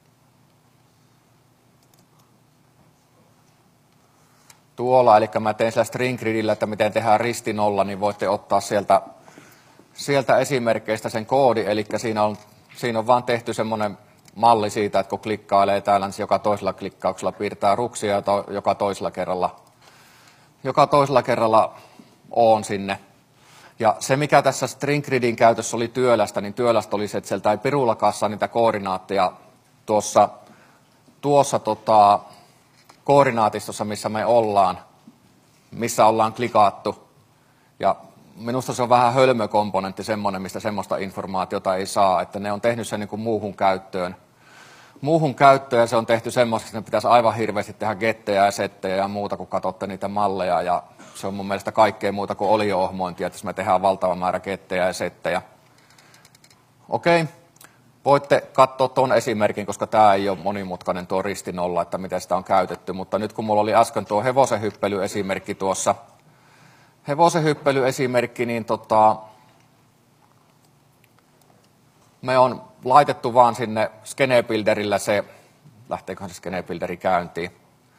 tuolla, eli mä tein sillä string gridillä, että miten tehdään ristinolla, niin voitte ottaa sieltä, sieltä esimerkkeistä sen koodi, eli siinä on, siinä on vaan tehty semmoinen malli siitä, että kun klikkailee täällä, niin joka toisella klikkauksella piirtää ruksia, ja to, joka toisella kerralla, joka toisella kerralla on sinne. Ja se, mikä tässä string gridin käytössä oli työlästä, niin työlästä oli se, että sieltä ei pirullakaan saa niitä koordinaatteja tuossa, tuossa tota, koordinaatistossa, missä me ollaan, missä ollaan klikattu. Ja minusta se on vähän hölmökomponentti semmoinen, mistä semmoista informaatiota ei saa, että ne on tehnyt sen niin kuin muuhun käyttöön. Muuhun käyttöön ja se on tehty semmoista, että ne pitäisi aivan hirveästi tehdä gettejä ja settejä ja muuta, kun katsotte niitä malleja. Ja se on mun mielestä kaikkea muuta kuin olio-ohmointia, että jos me tehdään valtava määrä gettejä ja settejä. Okei. Voitte katsoa tuon esimerkin, koska tämä ei ole monimutkainen tuo ristinolla, että miten sitä on käytetty. Mutta nyt kun mulla oli äsken tuo hevosen hyppelyesimerkki tuossa, hevosen hyppelyesimerkki, niin tota, me on laitettu vaan sinne Skenebuilderillä se, lähteeköhän se Skenebuilderi käyntiin?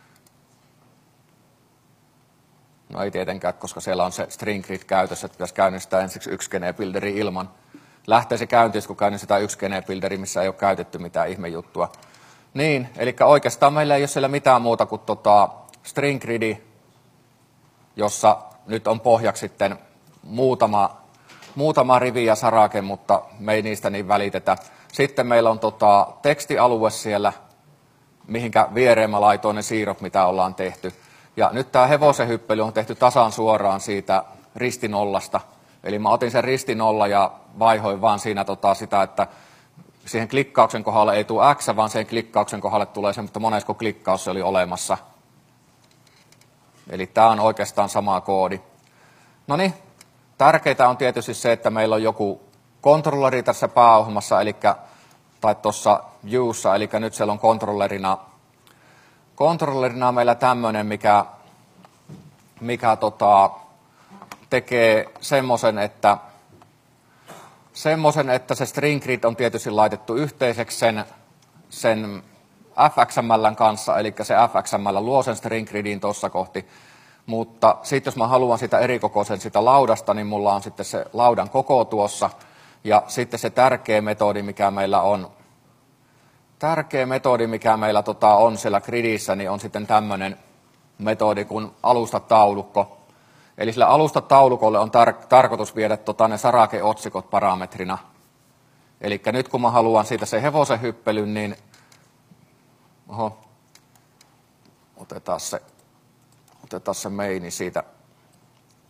No ei tietenkään, koska siellä on se string grid käytössä, että pitäisi käynnistää ensiksi yksi Skenebuilderi ilman. Lähtee se käyntiin, kun käynnistetään yksi Skenebuilderi, missä ei ole käytetty mitään ihmejuttua. Niin, eli oikeastaan meillä ei ole siellä mitään muuta kuin tota string gridi, jossa nyt on pohjaksi sitten muutama, muutama rivi ja sarake, mutta me ei niistä niin välitetä. Sitten meillä on tota tekstialue siellä, mihinkä viereen mä laitoin ne siirrot, mitä ollaan tehty. Ja nyt tämä hevosen hyppely on tehty tasan suoraan siitä ristinollasta. Eli mä otin sen ristinolla ja vaihoin vaan siinä tota sitä, että siihen klikkauksen kohdalle ei tule X, vaan sen klikkauksen kohdalle tulee se, mutta monesko klikkaus se oli olemassa. Eli tämä on oikeastaan sama koodi. No niin, tärkeintä on tietysti se, että meillä on joku kontrolleri tässä pääohjelmassa, eli, tai tuossa viewssa, eli nyt siellä on kontrollerina, kontrollerina meillä tämmöinen, mikä, mikä tota, tekee semmoisen, että, semmoisen, että se string grid on tietysti laitettu yhteiseksi sen, sen F X M L:n kanssa, eli se F X M L luo sen string gridin tuossa kohti. Mutta sitten jos mä haluan sitä erikokoisen sitä laudasta, niin mulla on sitten se laudan koko tuossa. Ja sitten se tärkeä metodi, mikä meillä on, tärkeä metodi, mikä meillä tota on siellä gridissä, niin on sitten tämmöinen metodi kuin alustataulukko. Eli sillä alustataulukolle on tar- tarkoitus viedä tota ne sarakeotsikot parametrina. Eli nyt kun mä haluan siitä se hevosen hyppelyn, niin oho, otetaan se, otetaan se maini siitä,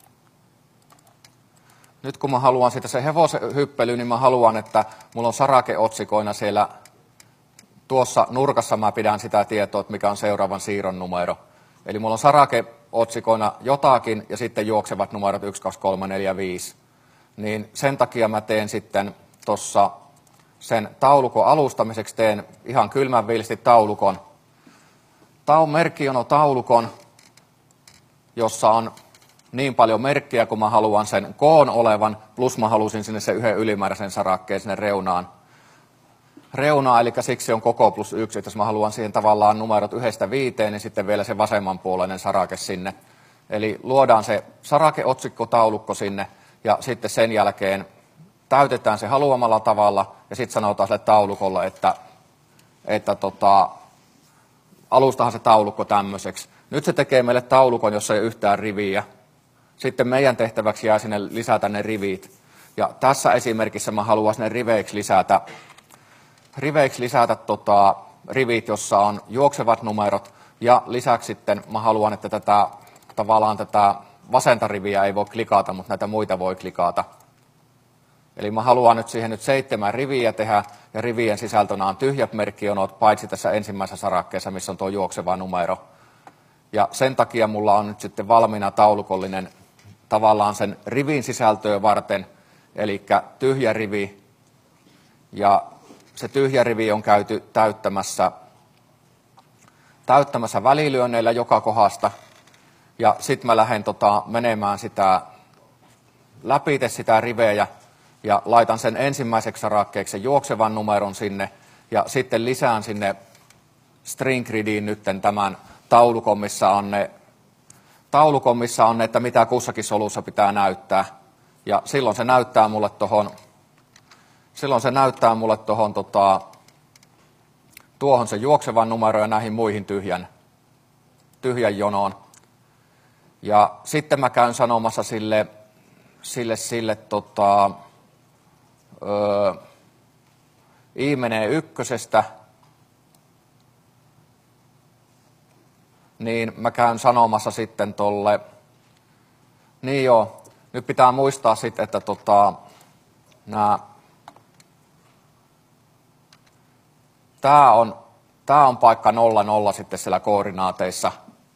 nyt kun mä haluan sitä se hevosen hyppely, niin mä haluan, että mulla on sarakeotsikoina siellä tuossa nurkassa mä pidän sitä tietoa, että mikä on seuraavan siirron numero. Eli mulla on sarakeotsikoina jotakin ja sitten juoksevat numerot yksi, kaksi, kolme, neljä, viisi. Niin sen takia mä teen sitten tuossa sen taulukon alustamiseksi teen ihan kylmän viilisti taulukon. Tämä on merkkijono taulukon, jossa on niin paljon merkkiä, kun mä haluan sen koon olevan, plus mä halusin sinne sen yhden ylimääräisen sarakkeen sinne reunaan. Reunaa, eli siksi on koko plus yksi, että jos mä haluan siihen tavallaan numerot yhdestä viiteen, niin sitten vielä se vasemmanpuoleinen sarake sinne. Eli luodaan se sarakeotsikkotaulukko sinne, ja sitten sen jälkeen täytetään se haluamalla tavalla, ja sitten sanotaan sille taulukolle, että, että tota, alustahan se taulukko tämmöiseksi. Nyt se tekee meille taulukon, jossa ei ole yhtään riviä. Sitten meidän tehtäväksi jää sinne lisätä ne rivit. Ja tässä esimerkissä mä haluan sinne riveiksi lisätä, riveiksi lisätä tota, rivit, jossa on juoksevat numerot. Ja lisäksi sitten mä haluan, että tätä, tavallaan tätä vasenta riviä ei voi klikata, mutta näitä muita voi klikata. Eli mä haluan nyt siihen nyt seitsemän riviä tehdä, ja rivien sisältönä on tyhjät merkkijonot, paitsi tässä ensimmäisessä sarakkeessa, missä on tuo juokseva numero. Ja sen takia mulla on nyt sitten valmiina taulukollinen tavallaan sen rivin sisältöä varten, eli tyhjä rivi, ja se tyhjä rivi on käyty täyttämässä, täyttämässä välilyönneillä joka kohdasta, ja sitten mä lähden tota, menemään sitä läpite sitä riveä, ja laitan sen ensimmäiseksi sarakkeeksi sen juoksevan numeron sinne, ja sitten lisään sinne string gridiin nytten tämän taulukon, missä on ne, taulukon, missä on ne, että mitä kussakin solussa pitää näyttää. Ja silloin se näyttää mulle tohon, silloin se näyttää mulle tohon, tota, tuohon se juoksevan numero ja näihin muihin tyhjän, tyhjän jonoon. Ja sitten mä käyn sanomassa sille, sille, sille tota, öö, I menee ykkösestä, niin mä käyn sanomassa sitten tolle, niin joo, nyt pitää muistaa sitten, että tota, nää, tää on, tää on paikka nolla nolla sitten siellä koordinaateissa.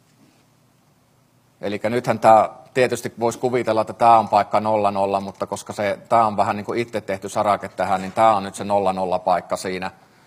Eli nythän tää tietysti voisi kuvitella, että tämä on paikka nolla nolla, mutta koska se, tämä on vähän niin kuin itse tehty sarake tähän, niin tämä on nyt se nolla nolla paikka siinä.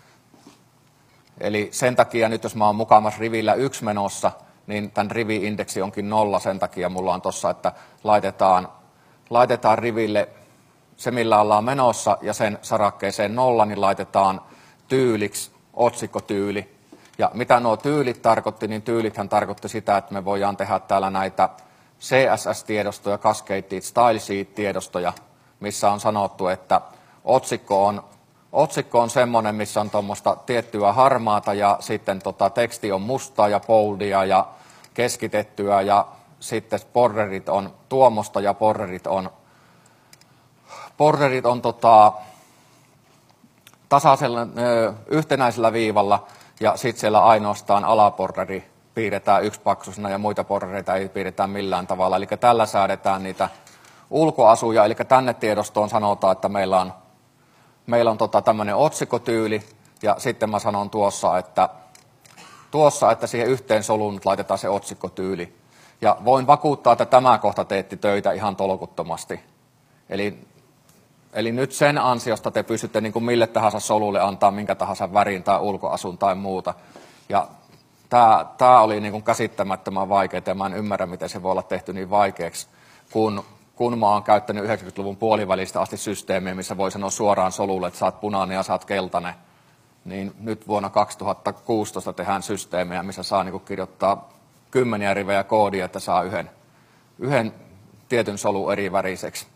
Eli sen takia nyt, jos mä oon mukamassa rivillä yksi menossa, niin tämän rivi-indeksi onkin nolla, sen takia mulla on tossa, että laitetaan, laitetaan riville se, millä ollaan menossa, ja sen sarakkeeseen nolla, niin laitetaan tyyliksi otsikkotyyli. Ja mitä nuo tyylit tarkoitti, niin tyylithän tarkoitti sitä, että me voidaan tehdä täällä näitä C S S-tiedostoja, Cascaded Style Sheet-tiedostoja, missä on sanottu, että otsikko on, otsikko on semmoinen, missä on tuommoista tiettyä harmaata ja sitten tota, teksti on mustaa ja boldia ja keskitettyä ja sitten borderit on tuommoista ja borderit on, borderit on tota, tasaisella ö, yhtenäisellä viivalla ja sitten siellä ainoastaan alaborderi piirretään yksi paksusena ja muita bordereita ei piirretä millään tavalla. Eli tällä säädetään niitä ulkoasuja, eli tänne tiedostoon sanotaan, että meillä on, meillä on tota tämmöinen otsikotyyli, ja sitten mä sanon tuossa, että, tuossa, että siihen yhteen soluun nyt laitetaan se otsikotyyli. Ja voin vakuuttaa, että tämä kohta teetti töitä ihan tolkuttomasti. Eli, eli nyt sen ansiosta te pystytte niin kuin mille tahansa solulle antaa minkä tahansa värin tai ulkoasun tai muuta. Ja Tämä, tämä oli niin kuin käsittämättömän vaikeaa ja mä en ymmärrä, miten se voi olla tehty niin vaikeaksi, kun, kun mä oon käyttänyt yhdeksänkymmentäluvun puolivälistä asti systeemiä, missä voi sanoa suoraan solulle, että sä oot punainen ja sä oot keltainen. Niin nyt vuonna kaksituhattakuusitoista tehdään systeemiä, missä saa niin kuin kirjoittaa kymmeniä rivejä koodia, että saa yhden, yhden tietyn solun eri väriseksi.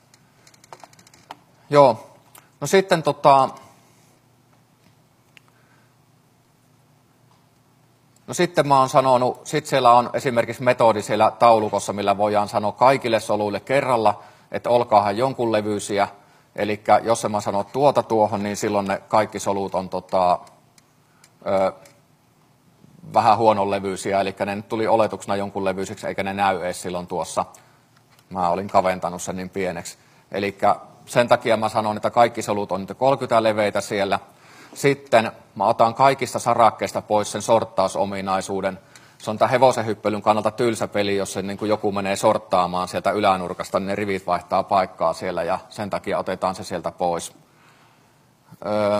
Joo, no sitten tota... No sitten mä oon sanonut, sit siellä on esimerkiksi metodi siellä taulukossa, millä voidaan sanoa kaikille soluille kerralla, että olkaahan jonkun levyisiä. Eli jos mä sanon tuota tuohon, niin silloin ne kaikki solut on tota, ö, vähän huonon levyisiä. Eli ne nyt tuli oletuksena jonkun levyisiksi, eikä ne näy edes silloin tuossa. Mä olin kaventanut sen niin pieneksi. Eli sen takia mä sanon, että kaikki solut on nyt kolmekymmentä leveitä siellä. Sitten mä otan kaikista sarakkeista pois sen sorttausominaisuuden. Se on tämän hevosen hyppelyn kannalta tylsä peli, jos se, niin kuin joku menee sorttaamaan sieltä ylänurkasta, niin ne rivit vaihtaa paikkaa siellä ja sen takia otetaan se sieltä pois. Öö.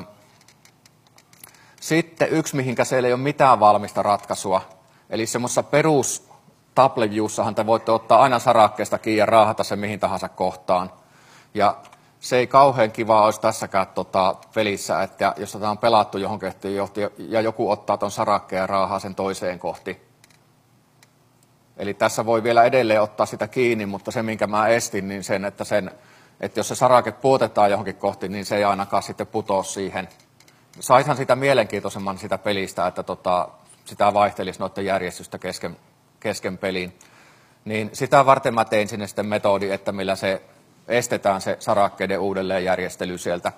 Sitten yksi, mihinkä siellä ei ole mitään valmista ratkaisua. Eli semmoisessa perus table viewssahan te voitte ottaa aina sarakkeesta kiinni ja raahata sen mihin tahansa kohtaan. Ja se ei kauhean kiva olisi tässäkään tota, pelissä, että jos tätä on pelattu johonkin ja joku ottaa ton sarakkeen ja raahaa sen toiseen kohti. Eli tässä voi vielä edelleen ottaa sitä kiinni, mutta se minkä mä estin, niin sen, että, sen, että jos se sarake puotetaan johonkin kohti, niin se ei ainakaan sitten putoa siihen. Saishan sitä mielenkiintoisemman sitä pelistä, että tota, sitä vaihtelisi noiden järjestystä kesken, kesken peliin. Niin sitä varten mä tein sinne sitten metodi, että millä se estetään se sarakkeiden uudelleenjärjestely sieltä.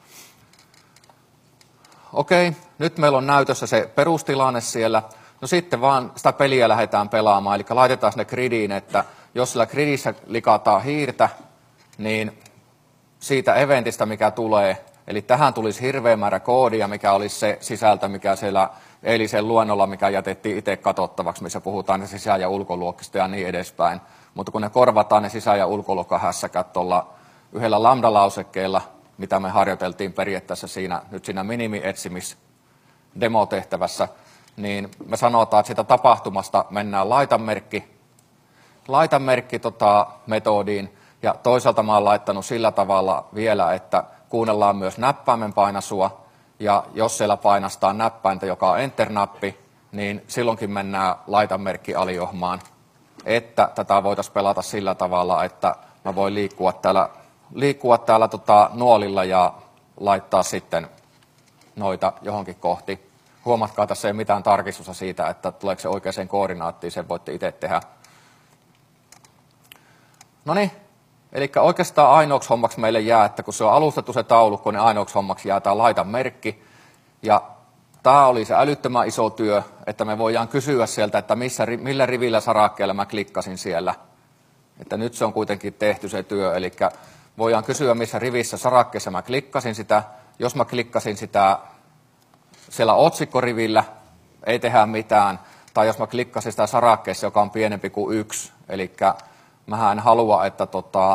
Okei, nyt meillä on näytössä se perustilanne siellä. No sitten vaan sitä peliä lähdetään pelaamaan, eli laitetaan sinne gridiin, että jos sillä gridissä likataan hiirtä, niin siitä eventistä, mikä tulee, eli tähän tulisi hirveä määrä koodia, mikä olisi se sisältö, mikä siellä eilisen luennolla, mikä jätettiin itse katsottavaksi, missä puhutaan sisä- ja ulkoluokista ja niin edespäin. Mutta kun ne korvataan ne sisä- ja ulkoluokkahässäkät tuolla yhdellä lambda-lausekkeella, mitä me harjoiteltiin periaatteessa siinä, nyt siinä minimi-etsimis-demotehtävässä, niin me sanotaan, että siitä tapahtumasta mennään laitamerkki, laitamerkki tota, metodiin, ja toisaalta mä oon laittanut sillä tavalla vielä, että kuunnellaan myös näppäimen painasua, ja jos siellä painastaan näppäintä, joka on enter-nappi, niin silloinkin mennään laitamerkki aliohmaan, että tätä voitaisiin pelata sillä tavalla, että mä voin liikkua täällä, liikkua täällä tota, nuolilla ja laittaa sitten noita johonkin kohti. Huomatkaa, tässä ei ole mitään tarkistusta siitä, että tuleeko se oikeaan koordinaattiin, sen voitte itse tehdä. No niin, eli oikeastaan ainoaksi hommaksi meille jää, että kun se on alustettu se taulukko, niin ainoaksi hommaksi jää tämä laitamerkki. Ja tämä oli se älyttömän iso työ, että me voidaan kysyä sieltä, että missä, millä rivillä sarakkeella mä klikkasin siellä. Että nyt se on kuitenkin tehty se työ, eli voidaan kysyä, missä rivissä sarakkeessa mä klikkasin sitä. Jos mä klikkasin sitä siellä otsikkorivillä, ei tehdä mitään. Tai jos mä klikkasin sitä sarakkeessa, joka on pienempi kuin yksi. Eli mä en halua, että tota,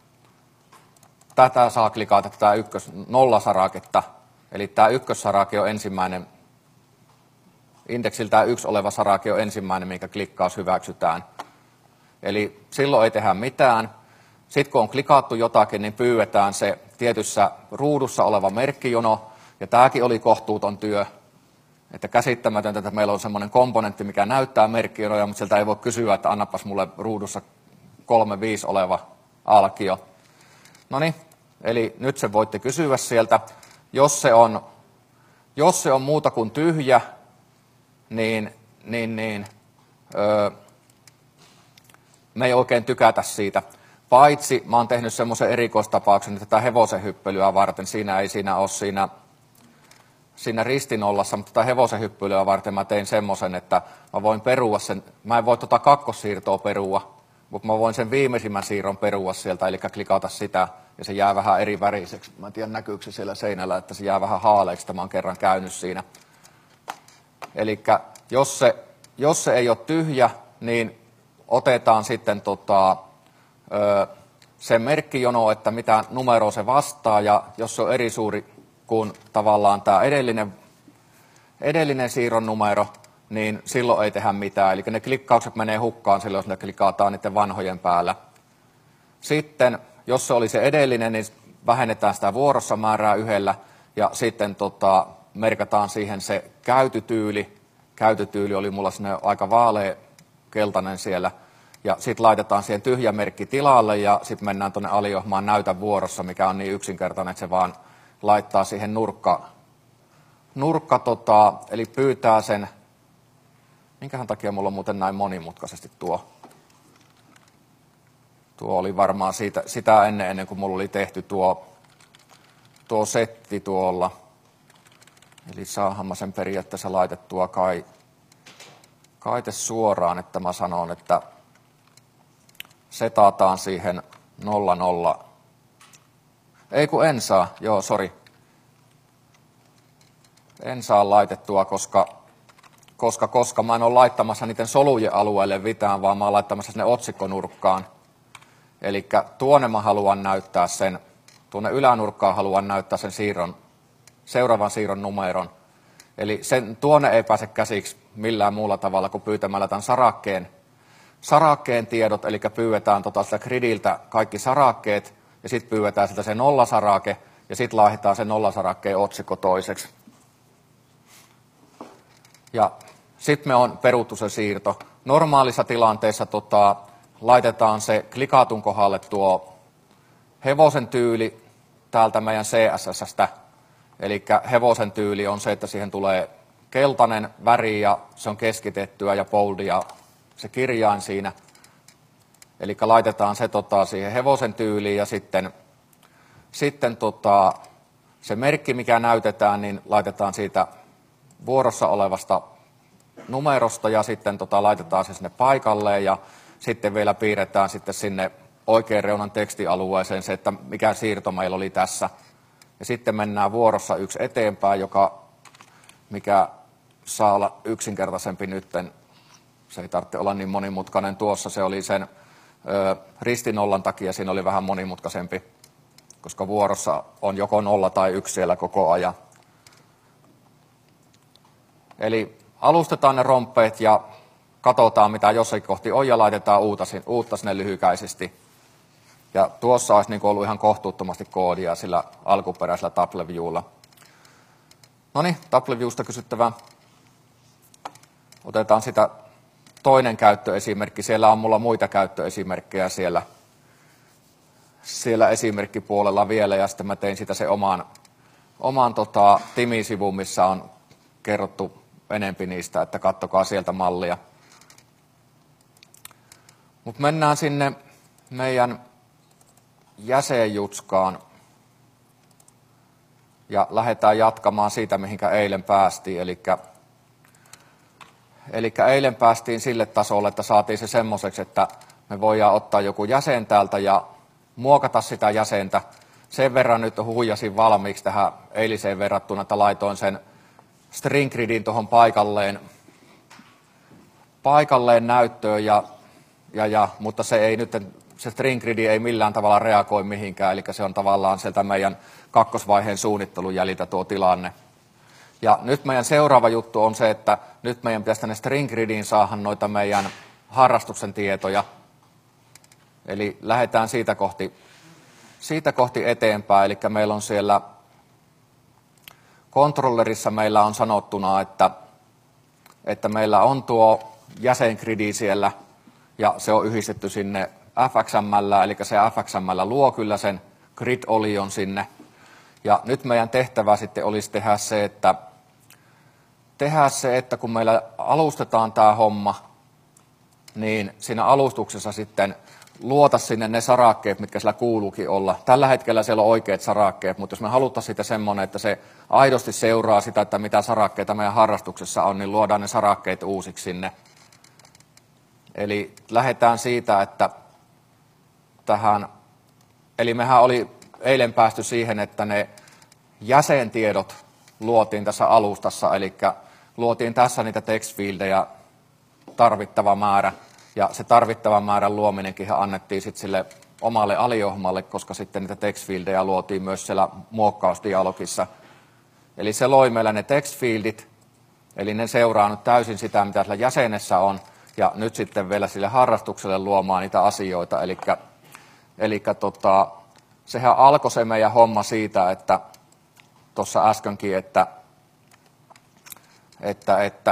tätä saa klikata, tätä ykkös, nollasaraketta. Eli tämä ykkössarake on ensimmäinen, indeksiltään yksi oleva sarake on ensimmäinen, minkä klikkaus hyväksytään. Eli silloin ei tehdä mitään. Sitten kun on klikattu jotakin, niin pyydetään se tietyssä ruudussa oleva merkkijono. Ja tämäkin oli kohtuuton työ, että käsittämätöntä, että meillä on semmoinen komponentti, mikä näyttää merkkijonoja, mutta sieltä ei voi kysyä, että annapas mulle ruudussa kolme viisi oleva alkio. No niin, eli nyt se voitte kysyä sieltä. Jos se on, jos se on muuta kuin tyhjä, niin, niin, niin öö, me ei oikein tykätä siitä. Paitsi mä oon tehnyt semmoisen erikoistapauksen, että tätä hevosen hyppelyä varten, siinä ei siinä ole siinä, siinä ristinollassa, mutta tätä hevosen hyppelyä varten mä tein semmoisen, että mä voin perua sen, mä en voi tota kakkossiirtoa perua, mutta mä voin sen viimeisimmän siirron perua sieltä, eli klikata sitä, ja se jää vähän eri väriseksi. Mä en tiedä, näkyykö se siellä seinällä, että se jää vähän haaleeksi, että mä oon kerran käynyt siinä. Eli jos se, jos se ei ole tyhjä, niin otetaan sitten tota, ö, se merkkijono, että mitä numeroa se vastaa, ja jos se on eri suuri kuin tavallaan tämä edellinen, edellinen siirron numero, niin silloin ei tehdä mitään. Eli ne klikkaukset menee hukkaan silloin, jos ne klikataan niiden vanhojen päällä. Sitten, jos se oli se edellinen, niin vähennetään sitä vuorossa määrää yhdellä, ja sitten tota, merkataan siihen se käytytyyli. Käytytyyli oli mulla sinne aika vaalea keltainen siellä, ja sitten laitetaan siihen tyhjä merkki tilalle, ja sitten mennään tuonne aliohmaan näytä vuorossa, mikä on niin yksinkertainen, että se vaan laittaa siihen nurkka, nurkka tota, eli pyytää sen. Minkähän takia mulla on muuten näin monimutkaisesti tuo? Tuo oli varmaan siitä, sitä ennen, ennen kuin mulla oli tehty tuo, tuo setti tuolla. Eli saahan mä sen periaatteessa laitettua kai, kaite suoraan, että mä sanon, että setataan siihen nolla nolla Ei kun en saa, joo, sori. En saa laitettua, koska, koska, koska mä en ole laittamassa niiden solujen alueelle mitään, vaan mä oon laittamassa sinne otsikkonurkkaan. Eli tuonne mä haluan näyttää sen, tuonne ylänurkkaan haluan näyttää sen siirron, seuraavan siirron numeron. Eli sen, tuonne ei pääse käsiksi millään muulla tavalla kuin pyytämällä tämän sarakkeen, sarakkeen tiedot, eli pyydetään tota sitä gridiltä kaikki sarakkeet, ja sitten pyydetään sitä se nollasarake, ja sitten laitetaan se nollasarakkeen otsikko toiseksi. Ja sitten me on peruttu se siirto. Normaalissa tilanteessa tota, laitetaan se klikatun kohdalle tuo hevosen tyyli täältä meidän C S S:stä. Eli hevosen tyyli on se, että siihen tulee keltainen väri ja se on keskitettyä ja bold ja se kirjain siinä. Eli laitetaan se tota, siihen hevosen tyyliin ja sitten, sitten tota, se merkki, mikä näytetään, niin laitetaan siitä vuorossa olevasta numerosta ja sitten tota, laitetaan se sinne paikalleen ja sitten vielä piirretään sitten sinne oikean reunan tekstialueeseen se, että mikä siirto meillä oli tässä. Ja sitten mennään vuorossa yksi eteenpäin, joka, mikä saa olla yksinkertaisempi nytten. Se ei tarvitse olla niin monimutkainen tuossa. Se oli sen ö, ristinollan takia, siinä oli vähän monimutkaisempi, koska vuorossa on joko nolla tai yksi siellä koko ajan. Eli alustetaan ne romppeet ja katsotaan, mitä jossakin kohti on, ja laitetaan uutta, uutta sinne lyhykäisesti. Ja tuossa olisi niin kuin ollut ihan kohtuuttomasti koodia sillä alkuperäisellä TableViewlla. No niin, TableViewsta kysyttävää. Otetaan sitä toinen käyttöesimerkki. Siellä on mulla muita käyttöesimerkkejä siellä, siellä esimerkkipuolella vielä, ja sitten mä tein sitä se oman, oman tota, Timi-sivun, missä on kerrottu enempi niistä, että kattokaa sieltä mallia. Mutta mennään sinne meidän jäsenjutskaan ja lähdetään jatkamaan siitä, mihinkä eilen päästiin. Elikkä, elikkä eilen päästiin sille tasolle, että saatiin se semmoiseksi, että me voidaan ottaa joku jäsen täältä ja muokata sitä jäsentä. Sen verran nyt huijasin valmiiksi tähän eiliseen verrattuna, että laitoin sen string gridin tuohon paikalleen, paikalleen näyttöön, ja, ja, ja, mutta se, ei nyt, se string gridi ei millään tavalla reagoi mihinkään, eli se on tavallaan sieltä meidän kakkosvaiheen suunnittelun jäljiltä tuo tilanne. Ja nyt meidän seuraava juttu on se, että nyt meidän pitäisi tänne string gridiin saada noita meidän harrastuksen tietoja. Eli lähdetään siitä kohti, siitä kohti eteenpäin, eli meillä on siellä kontrollerissa meillä on sanottuna, että, että meillä on tuo jäsengridi siellä ja se on yhdistetty sinne F X M:llä, eli se F X M:llä luo kyllä sen grid-olion sinne. Ja nyt meidän tehtävä sitten olisi tehdä se, että, tehdä se, että kun meillä alustetaan tämä homma, niin siinä alustuksessa sitten luota sinne ne sarakkeet, mitkä siellä kuuluukin olla. Tällä hetkellä siellä on oikeat sarakkeet, mutta jos me haluttaisiin sitä semmoinen, että se aidosti seuraa sitä, että mitä sarakkeita meidän harrastuksessa on, niin luodaan ne sarakkeet uusiksi sinne. Eli lähdetään siitä, että tähän, eli mehän oli eilen päästy siihen, että ne jäsentiedot luotiin tässä alustassa, eli luotiin tässä niitä text-fiildejä tarvittava määrä. Ja se tarvittavan määrän luominenkin annettiin sitten sille omalle aliohjelmalle, koska sitten niitä text-fieldejä luotiin myös siellä muokkausdialogissa. Eli se loi meillä ne text-fieldit, eli ne seuraa nyt täysin sitä, mitä siellä jäsenessä on, ja nyt sitten vielä sille harrastukselle luomaan niitä asioita. Eli, eli tota, sehän alkoi se meidän homma siitä, että tuossa äskenkin, että, että, että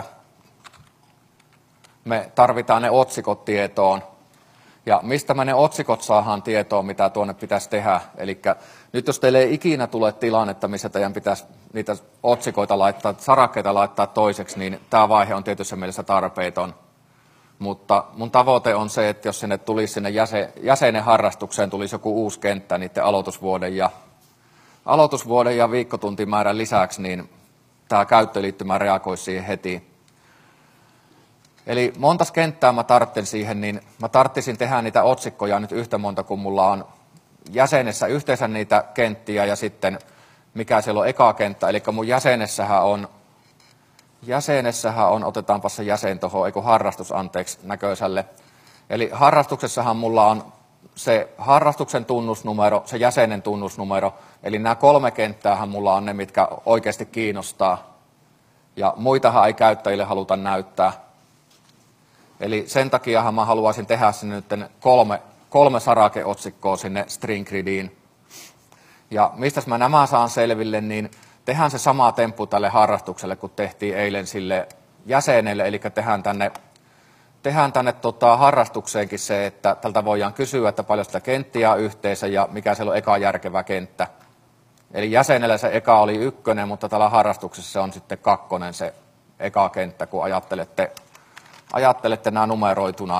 me tarvitaan ne otsikot tietoon. Ja mistä me ne otsikot saadaan tietoon, mitä tuonne pitäisi tehdä. Eli nyt jos teille ei ikinä tule tilannetta, missä teidän pitäisi niitä otsikoita laittaa, sarakkeita laittaa toiseksi, niin tämä vaihe on tietysti mielessä tarpeeton. Mutta mun tavoite on se, että jos sinne tulisi sinne jäsen, jäsenen harrastukseen tulisi joku uusi kenttä niiden aloitusvuoden ja, aloitusvuoden ja viikkotuntimäärän lisäksi, niin tämä käyttöliittymä reagoisi siihen heti. Eli montas kenttää mä tarvitsen siihen, niin mä tarvitsin tehdä niitä otsikkoja nyt yhtä monta kuin mulla on jäsenessä yhteensä niitä kenttiä ja sitten mikä siellä on eka kenttä. Eli mun jäsenessähän on, jäsenessähän on, otetaanpa se jäsen tuohon, eikö harrastus anteeksi näköiselle. Eli harrastuksessahan mulla on se harrastuksen tunnusnumero, se jäsenen tunnusnumero, eli nämä kolme kenttäähän mulla on ne, mitkä oikeasti kiinnostaa. Ja muitahan ei käyttäjille haluta näyttää. Eli sen takiahan mä haluaisin tehdä sinne nyt kolme, kolme sarakeotsikkoa sinne string gridiin. Ja mistä mä nämä saan selville, niin tehdään se sama temppu tälle harrastukselle, kun tehtiin eilen sille jäsenelle, eli tehdään tänne Tehdään tänne tota, harrastukseenkin se, että tältä voidaan kysyä, että paljon sitä kenttiä on yhteensä ja mikä siellä on eka järkevä kenttä. Eli jäsenellä se eka oli ykkönen, mutta tällä harrastuksessa se on sitten kakkonen se eka kenttä, kun ajattelette, ajattelette nämä numeroituna,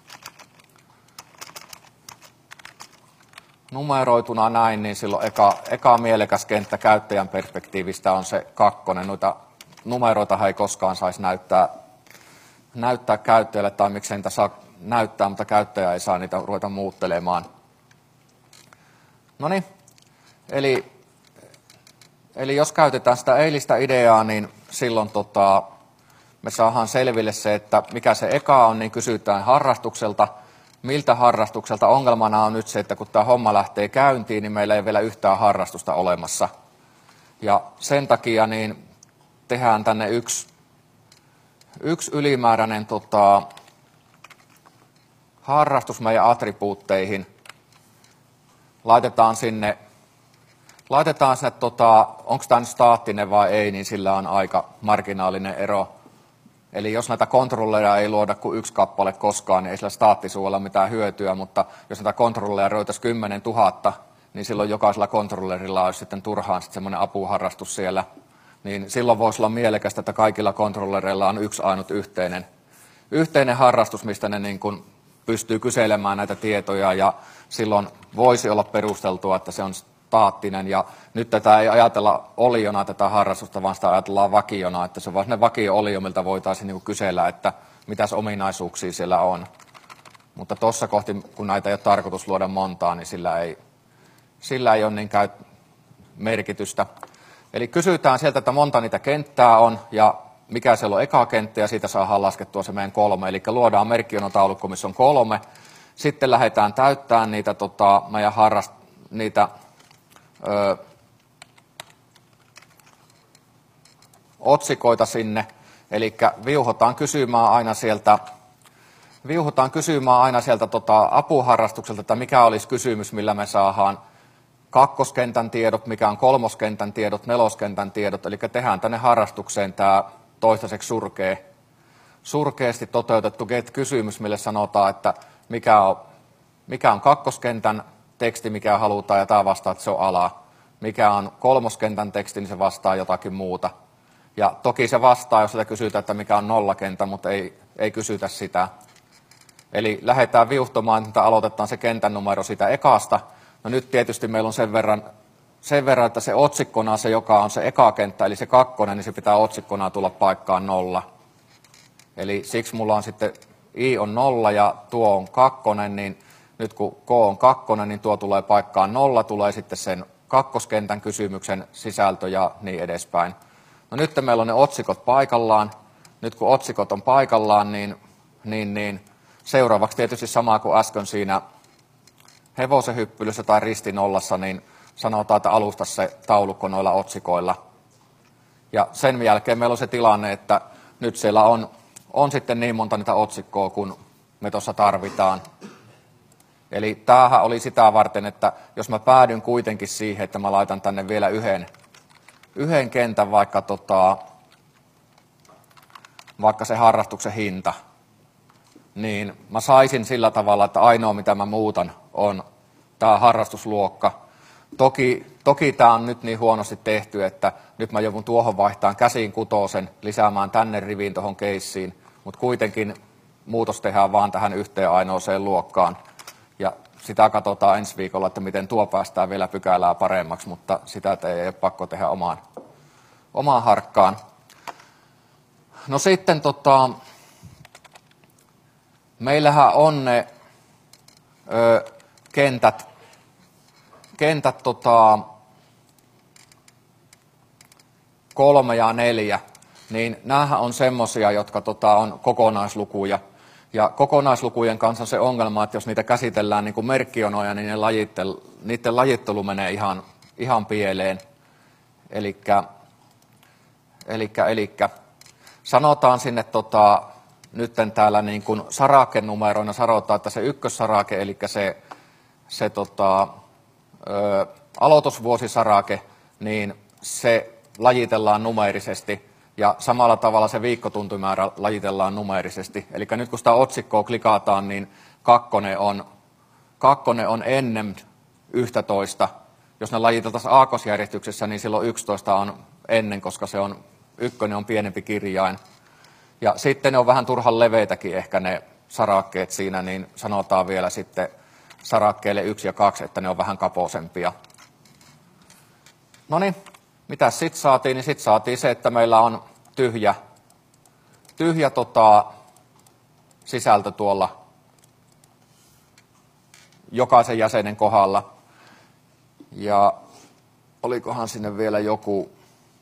numeroituna näin, niin silloin eka, eka mielekäs kenttä käyttäjän perspektiivistä on se kakkonen. Noita numeroita ei koskaan saisi näyttää. näyttää käyttäjälle, tai miksei niitä saa näyttää, mutta käyttäjä ei saa niitä ruveta muuttelemaan. No niin, eli, eli jos käytetään sitä eilistä ideaa, niin silloin tota, me saadaan selville se, että mikä se eka on, niin kysytään harrastukselta. Miltä harrastukselta? Ongelmana on nyt se, että kun tämä homma lähtee käyntiin, niin meillä ei vielä yhtään harrastusta olemassa. Ja sen takia niin tehdään tänne yksi Yksi ylimääräinen tota, harrastus meidän attribuutteihin. Laitetaan sinne, laitetaan sinne tota, onko tämä nyt staattinen vai ei, niin sillä on aika marginaalinen ero. Eli jos näitä kontrolleja ei luoda kuin yksi kappale koskaan, niin ei sillä staattisuudella ole mitään hyötyä, mutta jos näitä kontrolleja roitaisiin kymmenen tuhatta, niin silloin jokaisella kontrollerilla olisi sitten turhaan sitten semmoinen apuharrastus siellä. Niin silloin voisi olla mielekästä, että kaikilla kontrollereilla on yksi ainut yhteinen, yhteinen harrastus, mistä ne niin kuin pystyy kyselemään näitä tietoja, ja silloin voisi olla perusteltua, että se on staattinen, ja nyt tätä ei ajatella oliona tätä harrastusta, vaan sitä ajatellaan vakiona, että se on vain ne vakio-olio, miltä voitaisiin niin kuin kysellä, että mitäs ominaisuuksia siellä on. Mutta tuossa kohti, kun näitä ei ole tarkoitus luoda montaa, niin sillä ei, sillä ei ole niin käy merkitystä. Eli kysytään sieltä, että monta niitä kenttää on ja mikä siellä on eka kenttä, ja siitä saadaan laskettua se meidän kolme. Eli luodaan merkkionotaulukko, missä on kolme. Sitten lähdetään täyttämään niitä, tota, meidän harrast, niitä ö, otsikoita sinne. Eli viuhotaan kysymään aina sieltä, viuhotaan kysymään aina sieltä tota, apuharrastukselta, että mikä olisi kysymys, millä me saadaan kakkoskentän tiedot, mikä on kolmoskentän tiedot, neloskentän tiedot, eli tehdään tänne harrastukseen tämä toistaiseksi surkea, surkeasti toteutettu get-kysymys, mille sanotaan, että mikä on, mikä on kakkoskentän teksti, mikä halutaan, ja tämä vastaa, että se on ala. Mikä on kolmoskentän teksti, niin se vastaa jotakin muuta. Ja toki se vastaa, jos sitä kysytään, että mikä on nollakenttä, mutta ei, ei kysytä sitä. Eli lähdetään viuhtomaan, että aloitetaan se kentän numero siitä ekasta. No nyt tietysti meillä on sen verran, sen verran, että se otsikkona se, joka on se eka kenttä, eli se kakkonen, niin se pitää otsikkona tulla paikkaan nolla. Eli siksi mulla on sitten i on nolla ja tuo on kakkonen, niin nyt kun k on kakkonen, niin tuo tulee paikkaan nolla, tulee sitten sen kakkoskentän kysymyksen sisältö ja niin edespäin. No nyt meillä on ne otsikot paikallaan. Nyt kun otsikot on paikallaan, niin, niin, niin seuraavaksi tietysti samaa kuin äsken siinä hevosen hyppylyssä tai ristinollassa, niin sanotaan, että alusta se taulukko noilla otsikoilla. Ja sen jälkeen meillä on se tilanne, että nyt siellä on, on sitten niin monta niitä otsikkoa, kun me tuossa tarvitaan. Eli tämähän oli sitä varten, että jos mä päädyn kuitenkin siihen, että mä laitan tänne vielä yhden, yhden kentän, vaikka, tota, vaikka se harrastuksen hinta, niin mä saisin sillä tavalla, että ainoa mitä mä muutan on tämä harrastusluokka. Toki, toki tämä on nyt niin huonosti tehty, että nyt mä joudun tuohon vaihtamaan käsiin kutosen, lisäämään tänne riviin tuohon keissiin, mutta kuitenkin muutos tehdään vaan tähän yhteen ainoaseen luokkaan. Ja sitä katsotaan ensi viikolla, että miten tuo päästään vielä pykälää paremmaksi, mutta sitä ei ole pakko tehdä omaan, omaan harkkaan. No sitten tota, meillähän on ne ö, kentät, kentät tota, kolme ja neljä, niin näähän on semmosia, jotka tota, on kokonaislukuja. Ja kokonaislukujen kanssa se ongelma, että jos niitä käsitellään niin kuin merkkionoja, niin ne lajittel, niiden lajittelu menee ihan, ihan pieleen. Elikkä, elikkä, elikkä. Sanotaan sinne tota, nytten täällä niin kuin sarakenumeroina sanotaan, että se ykkössarake, eli se, se tota, ö, aloitusvuosisarake, niin se lajitellaan numeerisesti ja samalla tavalla se viikkotuntimäärä lajitellaan numeerisesti. Eli nyt kun sitä otsikkoa klikataan, niin kakkonen on, kakkonen on ennen yksitoista. Jos ne lajiteltaisiin aakkosjärjestyksessä, niin silloin yksitoista on ennen, koska se on, ykkönen on pienempi kirjain. Ja sitten ne on vähän turhan leveitäkin ehkä ne sarakkeet siinä, niin sanotaan vielä sitten sarakkeelle yksi ja kaksi, että ne on vähän kaposempia. No niin, mitä sitten saatiin? Niin sitten saatiin se, että meillä on tyhjä, tyhjä tota, sisältö tuolla jokaisen jäsenen kohdalla. Ja olikohan sinne vielä joku...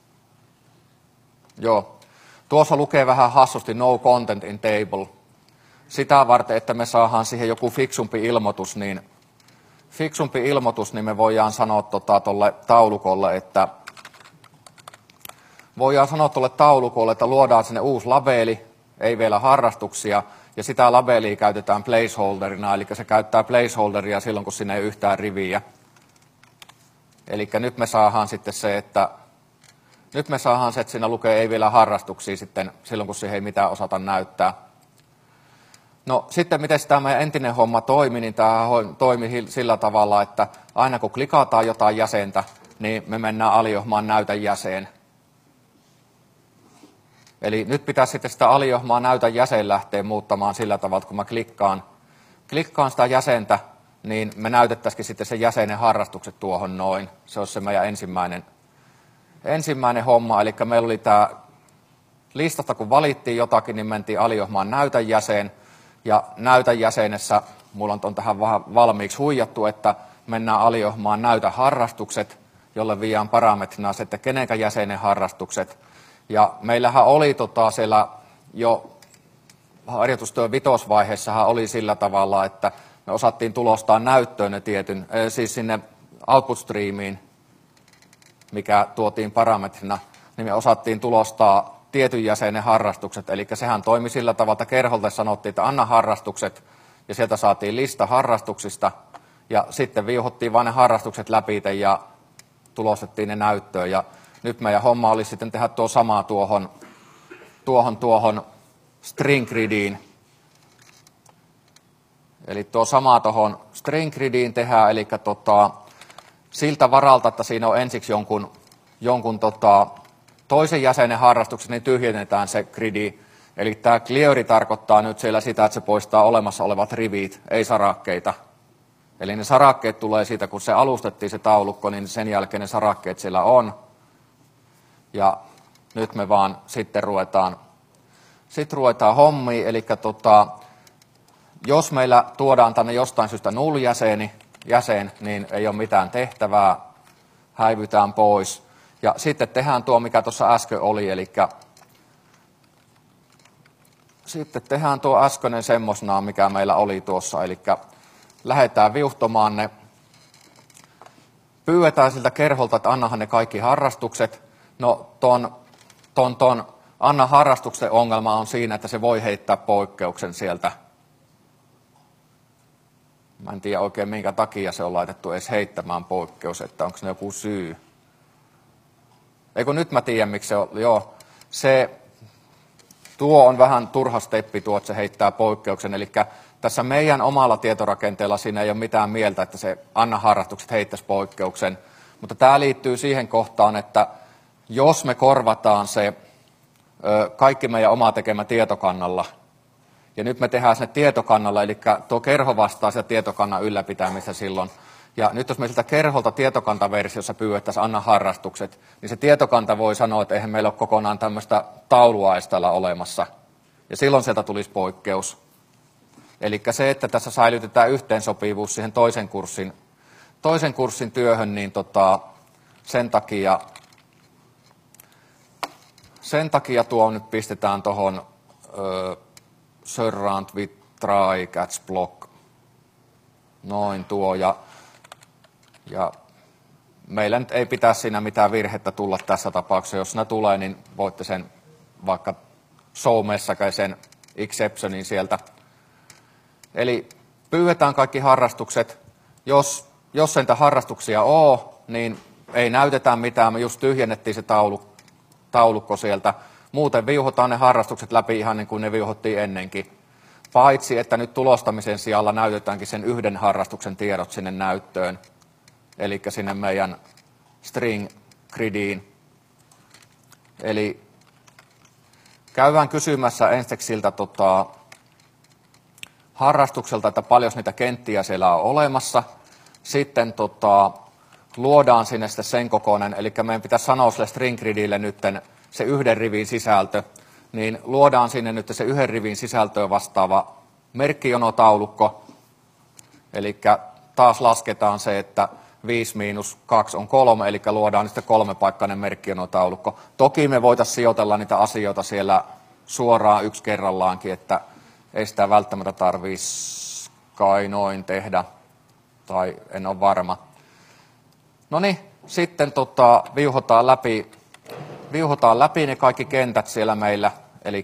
Joo. Tuossa lukee vähän hassusti no content in table. Sitä varten, että me saadaan siihen joku fiksumpi ilmoitus, niin fiksumpi ilmoitus, niin me voidaan sanoa tuolle tota, taulukolle, että voidaan sanoa tuolle taulukolle, että luodaan sinne uusi labeli, ei vielä harrastuksia, ja sitä labelia käytetään placeholderina, eli se käyttää placeholderia silloin, kun siinä ei yhtään riviä. Eli nyt me saadaan sitten se, että nyt me saadaan se, että siinä lukee ei vielä harrastuksia sitten silloin, kun siihen ei mitään osata näyttää. No sitten miten tämä meidän entinen homma toimi, niin tämä toimi sillä tavalla, että aina kun klikataan jotain jäsentä, niin me mennään aliohmaan näytä jäsen. Eli nyt pitäisi sitten sitä aliohmaa näytä jäsen lähteä muuttamaan sillä tavalla, että kun mä klikkaan, klikkaan sitä jäsentä, niin me näytettäisikin sitten sen jäsenen harrastukset tuohon noin. Se olisi se meidän ensimmäinen, ensimmäinen homma. Eli meillä oli tämä listasta, kun valittiin jotakin, niin mentiin aliohmaan näytä jäsen. Ja näytä jäsenessä, mulla on tähän valmiiksi huijattu, että mennään aliohmaan näytä harrastukset, jolle viiään parametrina se, että kenenkä jäsenen harrastukset. Ja meillähän oli tota siellä jo harjoitustyön vitosvaiheessahan oli sillä tavalla, että me osattiin tulostaa näyttöön ne tietyn, siis sinne output streamiin, mikä tuotiin parametrina, niin me osattiin tulostaa tietyn jäsenen harrastukset. Eli sehän toimi sillä tavalla, että kerholta sanottiin, että anna harrastukset, ja sieltä saatiin lista harrastuksista, ja sitten viuhuttiin vain ne harrastukset läpi ja tulostettiin ne näyttöön. Ja nyt meidän homma oli sitten tehdä tuo sama tuohon, tuohon, tuohon string gridiin. Eli tuo sama tuohon string gridiin tehdään, eli tota, siltä varalta, että siinä on ensiksi jonkun, jonkun tota, toisen jäsenen harrastukset, niin tyhjennetään se gridi. Eli tämä clear tarkoittaa nyt siellä sitä, että se poistaa olemassa olevat rivit, ei sarakkeita. Eli ne sarakkeet tulee siitä, kun se alustettiin se taulukko, niin sen jälkeen ne sarakkeet siellä on. Ja nyt me vaan sitten ruvetaan, sitten ruvetaan hommiin, eli tota, jos meillä tuodaan tänne jostain syystä null-jäseni, jäsen, niin ei ole mitään tehtävää, häivytään pois. Ja sitten tehdään tuo, mikä tuossa äsken oli, eli sitten tehdään tuo äskeinen semmosnaa, mikä meillä oli tuossa, eli lähdetään viuhtomaan ne, pyydetään siltä kerholta, että annahan ne kaikki harrastukset. No ton, ton, ton anna harrastuksen ongelma on siinä, että se voi heittää poikkeuksen sieltä. Mä en tiedä oikein minkä takia se on laitettu edes heittämään poikkeus, että onko se joku syy. Eikö nyt mä tiedän, miksi se on. Joo, se, tuo on vähän turha steppi tuo, että se heittää poikkeuksen. Eli tässä meidän omalla tietorakenteella siinä ei ole mitään mieltä, että se anna harrastukset heittäisi poikkeuksen. Mutta tämä liittyy siihen kohtaan, että jos me korvataan se ö, kaikki meidän oma tekemä tietokannalla, ja nyt me tehdään sinne tietokannalla, eli tuo kerho vastaa sitä tietokannan ylläpitämistä silloin. Ja nyt jos me siltä kerholta tietokantaversiossa pyydettäisiin anna harrastukset, niin se tietokanta voi sanoa, että eihän meillä ole kokonaan tämmöistä tauluaistalla olemassa. Ja silloin sieltä tulisi poikkeus. Eli se, että tässä säilytetään yhteensopivuus siihen toisen kurssin, toisen kurssin työhön, niin tota, sen takia, sen takia tuo nyt pistetään tuohon Surround with Try Catch Block. Noin tuo. Ja, ja meillä nyt ei pitäisi siinä mitään virhettä tulla tässä tapauksessa. Jos ne tulee, niin voitte sen vaikka show-messakai sen exceptionin sieltä. Eli pyydetään kaikki harrastukset. Jos, jos ei niitä harrastuksia ole, niin ei näytetä mitään. Me just tyhjennettiin se taulu, taulukko sieltä. Muuten viuhotaan ne harrastukset läpi ihan niin kuin ne viuhottiin ennenkin. Paitsi, että nyt tulostamisen sijalla näytetäänkin sen yhden harrastuksen tiedot sinne näyttöön. Eli sinne meidän string gridiin. Eli käydään kysymässä ensiksi siltä tota, harrastukselta, että paljon niitä kenttiä siellä on olemassa. Sitten tota, luodaan sinne sitten sen kokoinen, eli meidän pitäisi sanoa sille string gridille nyt se yhden rivin sisältö, niin luodaan sinne nyt se yhden rivin sisältöä vastaava merkkijonotaulukko. Eli taas lasketaan se, että viisi miinus kaksi on kolme, eli luodaan sitten kolmepaikkainen merkkijonotaulukko. Toki me voitaisiin sijoitella niitä asioita siellä suoraan yksi kerrallaankin, että ei sitä välttämättä tarvitsisi kai noin tehdä, tai en ole varma. No niin, sitten tota, viuhotaan, läpi, viuhotaan läpi ne kaikki kentät siellä meillä, eli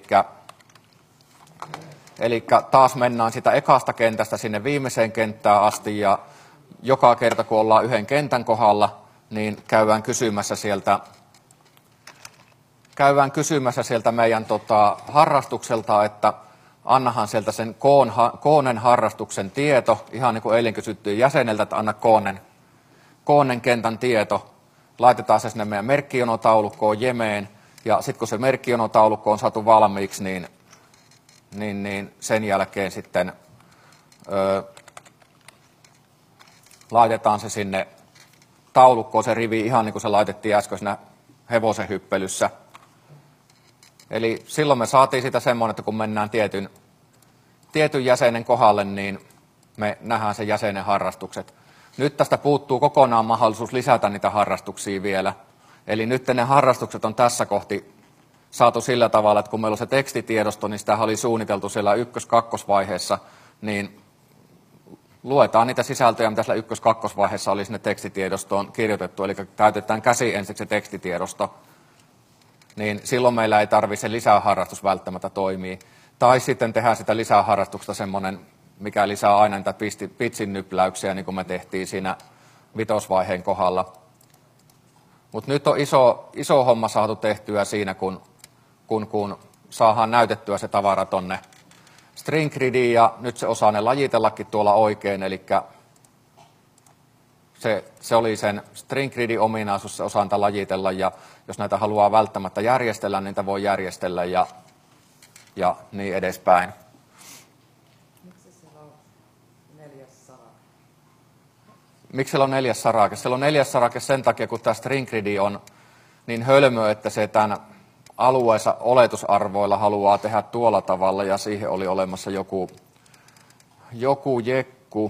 Eli taas mennään sitä ekasta kentästä sinne viimeiseen kenttään asti, ja joka kerta kun ollaan yhden kentän kohdalla, niin käydään kysymässä sieltä, käydään kysymässä sieltä meidän tota, harrastukselta, että annahan sieltä sen koon, ha, koonen harrastuksen tieto, ihan niin kuin eilen kysyttiin jäseneltä, että anna koonen, koonen kentän tieto. Laitetaan se sinne meidän merkkijonotaulukkoon jemeen, ja sitten kun se merkkijonotaulukko on saatu valmiiksi, niin, niin, niin sen jälkeen sitten ö, laitetaan se sinne taulukkoon, se rivi, ihan niin kuin se laitettiin äsken siinä hevosen hyppelyssä. Eli silloin me saatiin sitä semmoinen, että kun mennään tietyn, tietyn jäsenen kohdalle, niin me nähdään sen jäsenen harrastukset. Nyt tästä puuttuu kokonaan mahdollisuus lisätä niitä harrastuksia vielä. Eli nyt ne harrastukset on tässä kohti saatu sillä tavalla, että kun meillä on se tekstitiedosto, niin sitä oli suunniteltu siellä ykkös-kakkosvaiheessa, niin luetaan niitä sisältöjä, mitä siellä ykkös-kakkosvaiheessa oli sinne tekstitiedostoon kirjoitettu, eli täytetään käsi ensiksi se tekstitiedosto, niin silloin meillä ei tarvitse se lisäharrastus välttämättä toimia. Tai sitten tehdään sitä lisäharrastuksesta semmoinen, mikä lisää aina niitä pitsin nypläyksiä, niin kuin me tehtiin siinä vitosvaiheen kohdalla. Mutta nyt on iso, iso homma saatu tehtyä siinä, kun, kun, kun saadaan näytettyä se tavara tonne string gridiin, ja nyt se osaa ne lajitellakin tuolla oikein, eli se, se oli sen string gridin ominaisuus, se osaa niitä lajitella, ja jos näitä haluaa välttämättä järjestellä, niin niitä voi järjestellä ja, ja niin edespäin. Miksi siellä on neljäs sarake? Miksi siellä on neljäs sarake? Siellä on neljäs sarake sen takia, kun tämä string gridi on niin hölmö, että se tämän alueensa oletusarvoilla haluaa tehdä tuolla tavalla, ja siihen oli olemassa joku, joku jekku.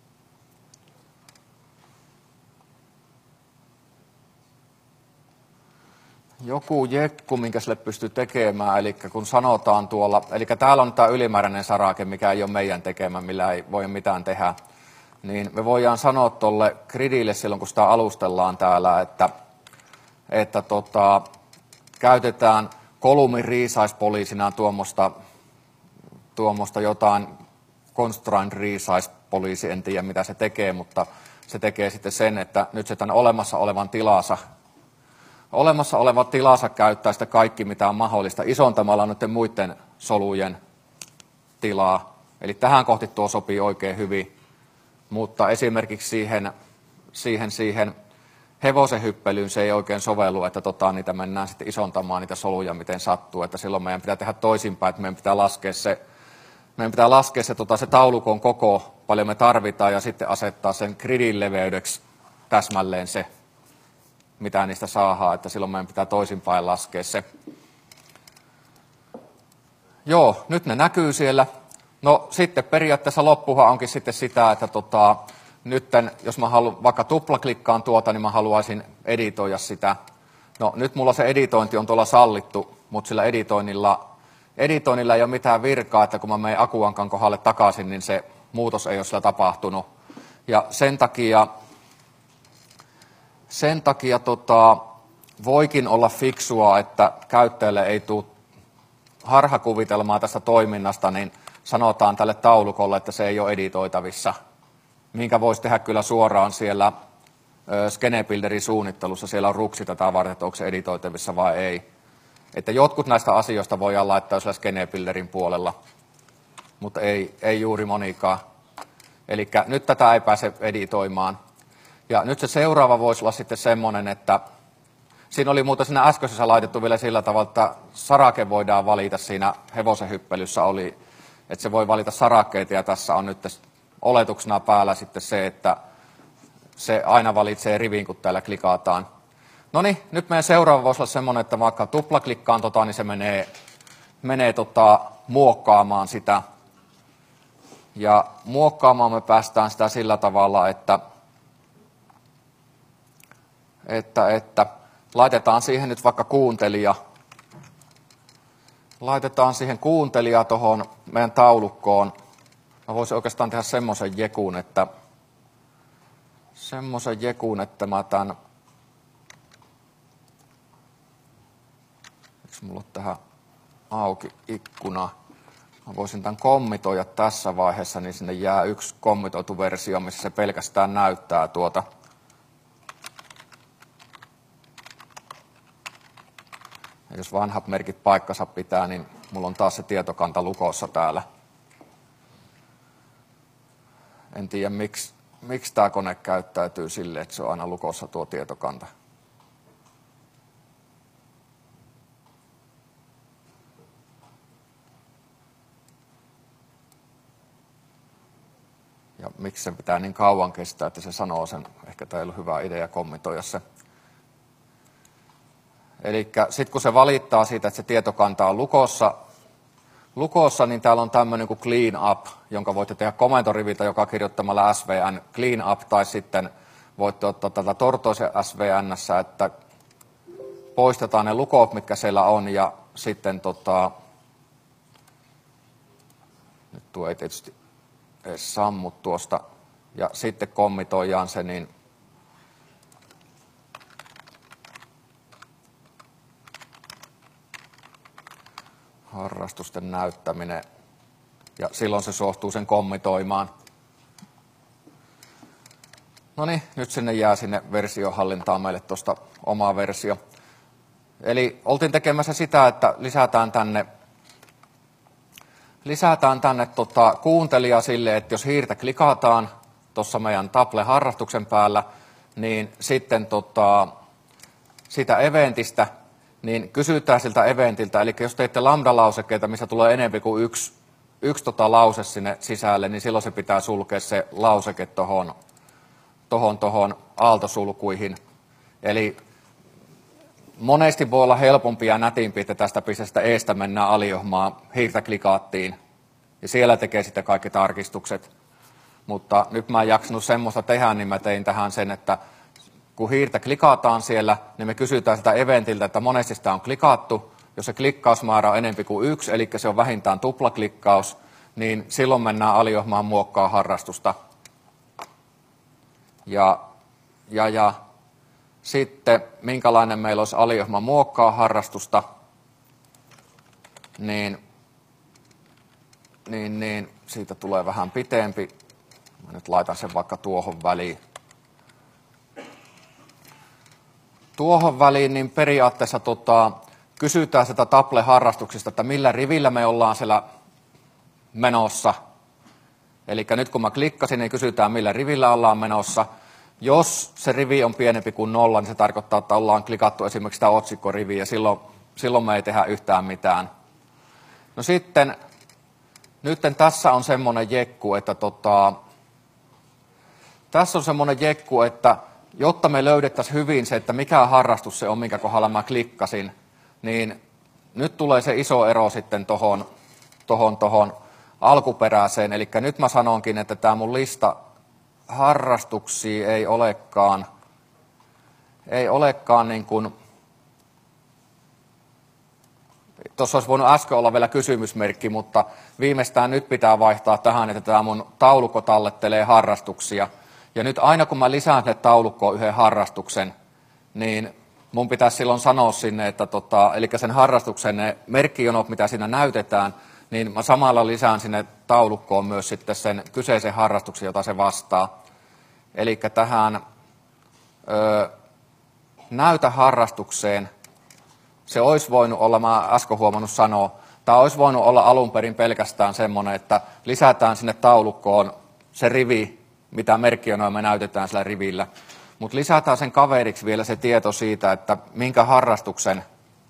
Joku jekku, minkä sille pystyy tekemään, eli kun sanotaan tuolla, eli täällä on tämä ylimääräinen sarake, mikä ei ole meidän tekemä, millä ei voi mitään tehdä, niin me voidaan sanoa tuolle gridille silloin, kun sitä alustellaan täällä, että, että tota, käytetään kolumnin resize-poliisina tuommoista, tuommoista jotain constraint resize-poliisi, en tiedä mitä se tekee, mutta se tekee sitten sen, että nyt se tämän olemassa olevan tilansa, olemassa oleva tilansa käyttää sitä kaikki, mitä on mahdollista, isontamalla noiden muiden solujen tilaa. Eli tähän kohti tuo sopii oikein hyvin, mutta esimerkiksi siihen, siihen, siihen hevosen hyppelyyn se ei oikein sovellu, että tota, niitä mennään sitten isontamaan niitä soluja, miten sattuu, että silloin meidän pitää tehdä toisinpäin, että meidän pitää laskea se, meidän pitää laskea se, tota, se taulukon koko, paljon me tarvitaan, ja sitten asettaa sen gridin leveydeksi täsmälleen se, mitä niistä saadaan, että silloin meidän pitää toisinpäin laskea se. Joo, nyt ne näkyy siellä. No sitten periaatteessa loppuhan onkin sitten sitä, että tota, nytten, jos mä haluan, vaikka tuplaklikkaan tuota, niin mä haluaisin editoida sitä. No nyt mulla se editointi on tuolla sallittu, mutta sillä editoinnilla, editoinnilla ei ole mitään virkaa, että kun mä menen Akuankan kohdalle takaisin, niin se muutos ei ole sillä tapahtunut. Ja sen takia, sen takia tota, voikin olla fiksua, että käyttäjälle ei tule harhakuvitelmaa tästä toiminnasta, niin sanotaan tälle taulukolle, että se ei ole editoitavissa, minkä voisi tehdä kyllä suoraan siellä Skenebuilderin suunnittelussa. Siellä on ruksi tätä varten, että onko se editoitavissa vai ei. Että jotkut näistä asioista voidaan laittaa siellä Skenebuilderin puolella, mutta ei, ei juuri monikaan. Eli nyt tätä ei pääse editoimaan. Ja nyt se seuraava voisi olla sitten semmoinen, että siinä oli muuten siinä äskeisessä laitettu vielä sillä tavalla, että sarake voidaan valita siinä hevosen hyppelyssä oli, että se voi valita sarakkeita ja tässä on nyt oletuksena päällä sitten se, että se aina valitsee rivin, kun täällä klikataan. No niin, nyt meidän seuraava voisi olla semmoinen, että vaikka tuplaklikkaan tota, niin se menee, menee tota, muokkaamaan sitä. Ja muokkaamaan me päästään sitä sillä tavalla, että, että, että laitetaan siihen nyt vaikka kuuntelija. Laitetaan siihen kuuntelija tuohon meidän taulukkoon. Mä voisin oikeastaan tehdä semmoisen jekun, että semmoisen jekun, että mä tämän, eikö mulla ole tähän auki ikkuna? Mä voisin tämän kommitoida tässä vaiheessa, niin sinne jää yksi kommitoitu versio, missä se pelkästään näyttää tuota. Ja jos vanhat merkit paikkansa pitää, niin mulla on taas se tietokanta lukossa täällä. En tiedä, miksi, miksi tämä kone käyttäytyy silleen, että se on aina lukossa tuo tietokanta. Ja miksi sen pitää niin kauan kestää, että se sanoo sen. Ehkä tämä ei ollut hyvä idea kommitoida se. Eli sitten kun se valittaa siitä, että se tietokanta on lukossa, lukossa, niin täällä on tämmöinen kuin clean up, jonka voitte tehdä komentoriviltä, joka kirjoittamalla S V N clean up, tai sitten voitte ottaa tätä Tortoisen S V N:ssä, että poistetaan ne lukot, mitkä siellä on, ja sitten tota, nyt tuo ei tietysti edes sammu tuosta, ja sitten kommitoidaan se, niin harrastusten näyttäminen, ja silloin se suostuu sen kommitoimaan. No niin, nyt sinne jää sinne versiohallintaan meille tuosta oma versio. Eli oltiin tekemässä sitä, että lisätään tänne, lisätään tänne tota kuuntelija sille, että jos hiirtä klikataan tuossa meidän Table-harrastuksen päällä, niin sitten tota, sitä eventistä, niin kysytään siltä eventiltä, eli jos teitte lambda-lausekkeita, missä tulee enemmän kuin yksi, yksi tota lause sinne sisälle, niin silloin se pitää sulkea se lauseke tuohon tohon, tohon aaltosulkuihin. Eli monesti voi olla helpompi ja nätimpi, että tästä pisteestä eestä mennään aliohmaan, hiirtä klikaattiin, ja siellä tekee sitten kaikki tarkistukset. Mutta nyt mä en jaksanut semmoista tehdä, niin mä tein tähän sen, että kun hiirtä klikataan siellä, niin me kysytään sitä eventiltä, että monesti sitä on klikattu. Jos se klikkausmäärä on enemmän kuin yksi, eli se on vähintään tuplaklikkaus, niin silloin mennään aliohmaan muokkaa harrastusta. Ja, ja, ja sitten, minkälainen meillä olisi aliohma muokkaa harrastusta, niin, niin, niin siitä tulee vähän pitempi. Mä nyt laitan sen vaikka tuohon väliin. Tuohon väliin, niin periaatteessa tota, kysytään sitä Table-harrastuksista, että millä rivillä me ollaan siellä menossa. Eli nyt kun mä klikkasin, niin kysytään, millä rivillä ollaan menossa. Jos se rivi on pienempi kuin nolla, niin se tarkoittaa, että ollaan klikattu esimerkiksi sitä otsikkoriviä, ja silloin, silloin me ei tehdä yhtään mitään. No sitten, nyt tässä on semmoinen jekku, että tota, tässä on semmoinen jekku, että jotta me löydettäisiin hyvin se, että mikä harrastus se on, minkä kohdalla mä klikkasin, niin nyt tulee se iso ero sitten tohon, tohon, tohon alkuperäiseen. Eli nyt mä sanonkin, että tämä mun lista harrastuksia ei olekaan, ei olekaan niin kuin, tuossa olisi voinut äsken olla vielä kysymysmerkki, mutta viimeistään nyt pitää vaihtaa tähän, että tämä mun taulukko tallettelee harrastuksia. Ja nyt aina kun mä lisään sinne taulukkoon yhden harrastuksen, niin mun pitäisi silloin sanoa sinne, että tota, eli sen harrastuksen ne merkkijonot, mitä siinä näytetään, niin mä samalla lisään sinne taulukkoon myös sitten sen kyseisen harrastuksen, jota se vastaa. Eli tähän ö, näytä harrastukseen, se olisi voinut olla, mä äsken huomannut sanoa, tämä olisi voinut olla alun perin pelkästään semmoinen, että lisätään sinne taulukkoon se rivi, mitä merkkijonoja me näytetään sillä rivillä. Mutta lisätään sen kaveriksi vielä se tieto siitä, että minkä harrastuksen,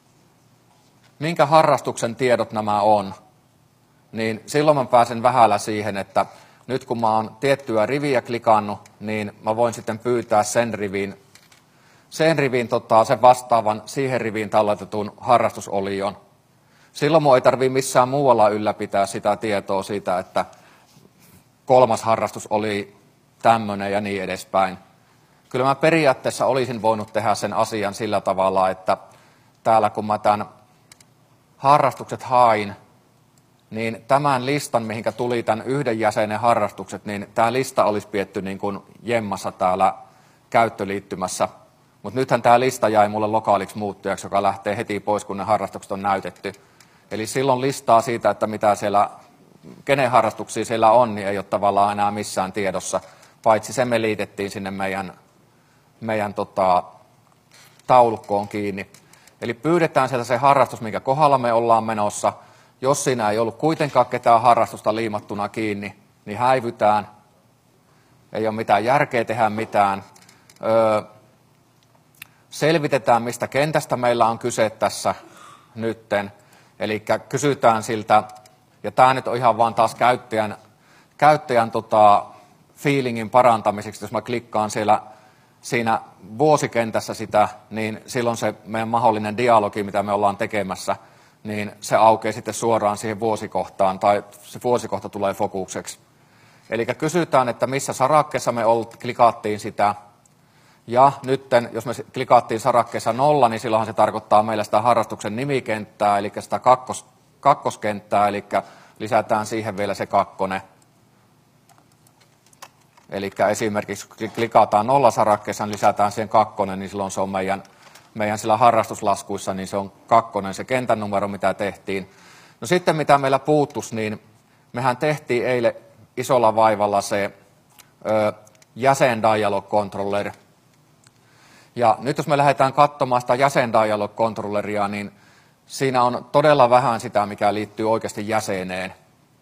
minkä harrastuksen tiedot nämä on. Niin silloin mä pääsen vähällä siihen, että nyt kun mä oon tiettyä riviä klikannut, niin mä voin sitten pyytää sen rivin, sen rivin tota, sen vastaavan siihen riviin talletetun harrastusolion. Silloin mun ei tarvitse missään muualla ylläpitää sitä tietoa siitä, että kolmas harrastus oli tämmöinen ja niin edespäin. Kyllä mä periaatteessa olisin voinut tehdä sen asian sillä tavalla, että täällä kun mä tämän harrastukset hain, niin tämän listan, mihinkä tuli tämän yhden jäsenen harrastukset, niin tämä lista olisi pietty niin kuin jemmassa täällä käyttöliittymässä. Mutta nythän tämä lista jäi mulle lokaaliksi muuttujaksi, joka lähtee heti pois, kun ne harrastukset on näytetty. Eli silloin listaa siitä, että mitä siellä, kenen harrastuksia siellä on, niin ei ole tavallaan enää missään tiedossa, paitsi se me liitettiin sinne meidän, meidän tota, taulukkoon kiinni. Eli pyydetään sieltä se harrastus, minkä kohdalla me ollaan menossa. Jos siinä ei ollut kuitenkaan ketään harrastusta liimattuna kiinni, niin häivytään. Ei ole mitään järkeä tehdä mitään. Öö, selvitetään, mistä kentästä meillä on kyse tässä nytten. Eli kysytään siltä, ja tämä nyt on ihan vaan taas käyttäjän, käyttäjän tota, feelingin parantamiseksi, jos mä klikkaan siellä siinä vuosikentässä sitä, niin silloin se meidän mahdollinen dialogi, mitä me ollaan tekemässä, niin se aukeaa sitten suoraan siihen vuosikohtaan, tai se vuosikohta tulee fokukseksi. Eli kysytään, että missä sarakkeessa me olt, klikattiin sitä, ja nyt jos me klikattiin sarakkeessa nolla, niin silloinhan se tarkoittaa meillä sitä harrastuksen nimikenttää, eli sitä kakkos, kakkoskenttää, eli lisätään siihen vielä se kakkonen. Eli esimerkiksi kun klikataan nollasarakkeessa, niin lisätään siihen kakkonen, niin silloin se on meidän, meidän sillä harrastuslaskuissa, niin se on kakkonen, se kentän numero, mitä tehtiin. No sitten mitä meillä puuttuisi, niin mehän tehtiin eilen isolla vaivalla se ö, jäsen dialog controller. Ja nyt jos me lähdetään katsomaan sitä jäsen dialog controlleria, niin siinä on todella vähän sitä, mikä liittyy oikeasti jäseneen.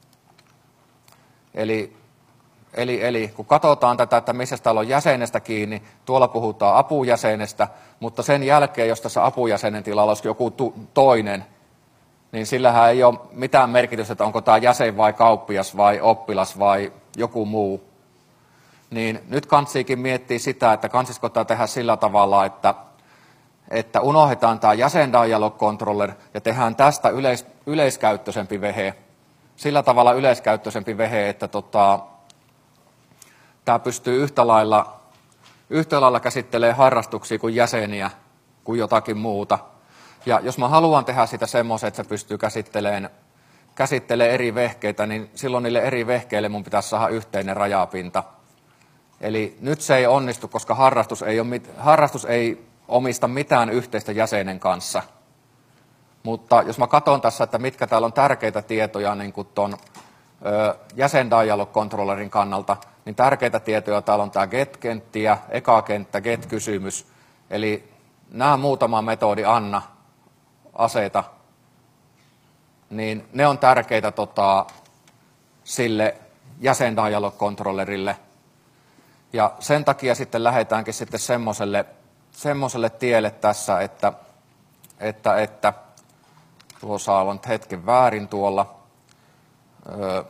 Eli Eli, eli kun katsotaan tätä, että missä täällä on jäsenestä kiinni, tuolla puhutaan apujäsenestä, mutta sen jälkeen, jos tässä apujäsenen tilalla olisi joku tu- toinen, niin sillähän ei ole mitään merkitystä, että onko tämä jäsen vai kauppias vai oppilas vai joku muu. Niin nyt kansiikin miettiä sitä, että kansisiko tämä tehdä sillä tavalla, että, että unohdetaan tämä jäsen dialog controller ja tehdään tästä yleis- yleiskäyttöisempi vehe. Sillä tavalla yleiskäyttöisempi vehe, että tota, tämä pystyy yhtä lailla, yhtä lailla käsittelemään harrastuksia kuin jäseniä, kuin jotakin muuta. Ja jos mä haluan tehdä sitä semmoisen, että se pystyy käsittelemään, käsittelemään eri vehkeitä, niin silloin niille eri vehkeille mun pitäisi saada yhteinen rajapinta. Eli nyt se ei onnistu, koska harrastus ei, ole, harrastus ei omista mitään yhteistä jäsenen kanssa. Mutta jos mä katson tässä, että mitkä täällä on tärkeitä tietoja niin kuin ton jäsen dialog controllerin kannalta, niin tärkeitä tietoja täällä on tämä get-kentti ja eka kenttä, get-kysymys. Eli nämä muutama metodi, anna, aseta, niin ne on tärkeitä tota, sille jäsen dialog controllerille. Ja sen takia sitten lähdetäänkin sitten semmoiselle, semmoiselle tielle tässä, että, että, että tuossa on hetken väärin tuolla. Öö,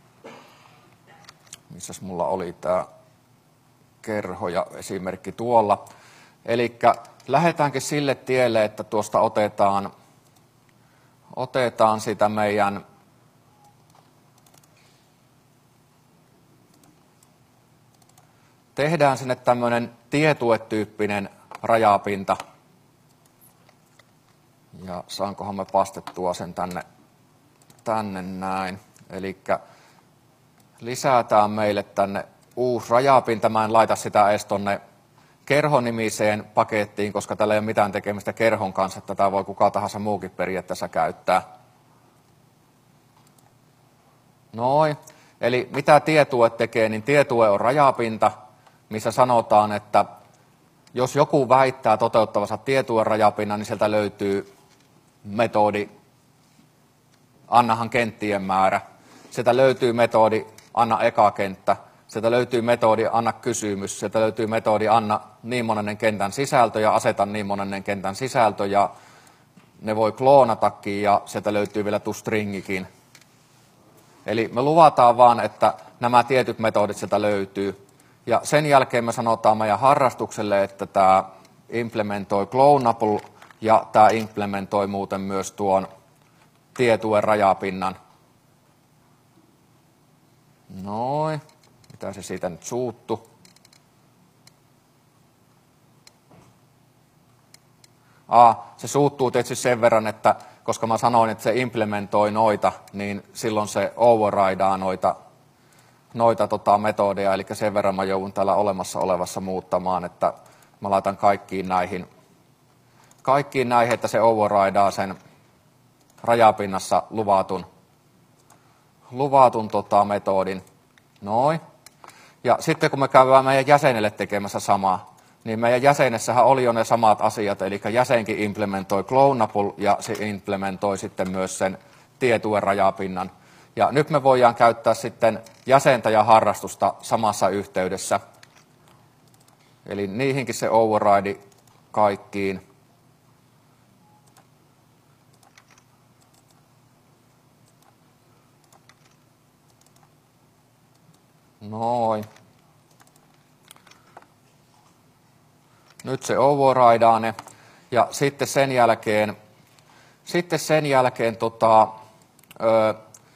missäs mulla oli tämä kerho ja esimerkki tuolla. Eli lähdetäänkin sille tielle, että tuosta otetaan, otetaan sitä meidän tehdään sinne tämmöinen tietue-tyyppinen rajapinta. Ja saankohan me pastettua sen tänne, tänne näin. Eli lisätään meille tänne uusi rajapinta. Mä en laita sitä edes tonne kerhonimiseen pakettiin, koska tällä ei ole mitään tekemistä kerhon kanssa. Tätä voi kuka tahansa muukin periaatteessa käyttää. Noin. Eli mitä tietue tekee, niin tietue on rajapinta, missä sanotaan, että jos joku väittää toteuttavansa tietuen rajapinnan, niin sieltä löytyy metodi annahan kenttien määrä. Sieltä löytyy metodi anna eka kenttä. Sieltä löytyy metodi anna kysymys. Sieltä löytyy metodi anna niin monennen kentän sisältö ja aseta niin monennen kentän sisältö. Ja ne voi kloonatakin ja sieltä löytyy vielä toStringikin. Eli me luvataan vaan, että nämä tietyt metodit sieltä löytyy. Ja sen jälkeen me sanotaan meidän harrastukselle, että tämä implementoi clonable ja tämä implementoi muuten myös tuon tietuen rajapinnan. Noin. Mitä se siitä nyt suuttu? Aa, se suuttuu tietysti sen verran, että koska mä sanoin, että se implementoi noita, niin silloin se overrideaa noita, noita tota metodeja, eli sen verran mä joudun täällä olemassa olevassa muuttamaan, että mä laitan kaikkiin näihin, kaikkiin näihin, että se overrideaa sen rajapinnassa luvatun, luvatun tota metodin. Noin. Ja sitten kun me käydään meidän jäsenelle tekemässä samaa, niin meidän jäsenessähän oli jo ne samat asiat, eli jäsenkin implementoi clonable ja se implementoi sitten myös sen tietuen rajapinnan. Ja nyt me voidaan käyttää sitten jäsentä ja harrastusta samassa yhteydessä. Eli niihinkin se override kaikkiin. Noin. Nyt se overrideaa ne. Ja sitten sen jälkeen, sitten sen jälkeen tota, ö,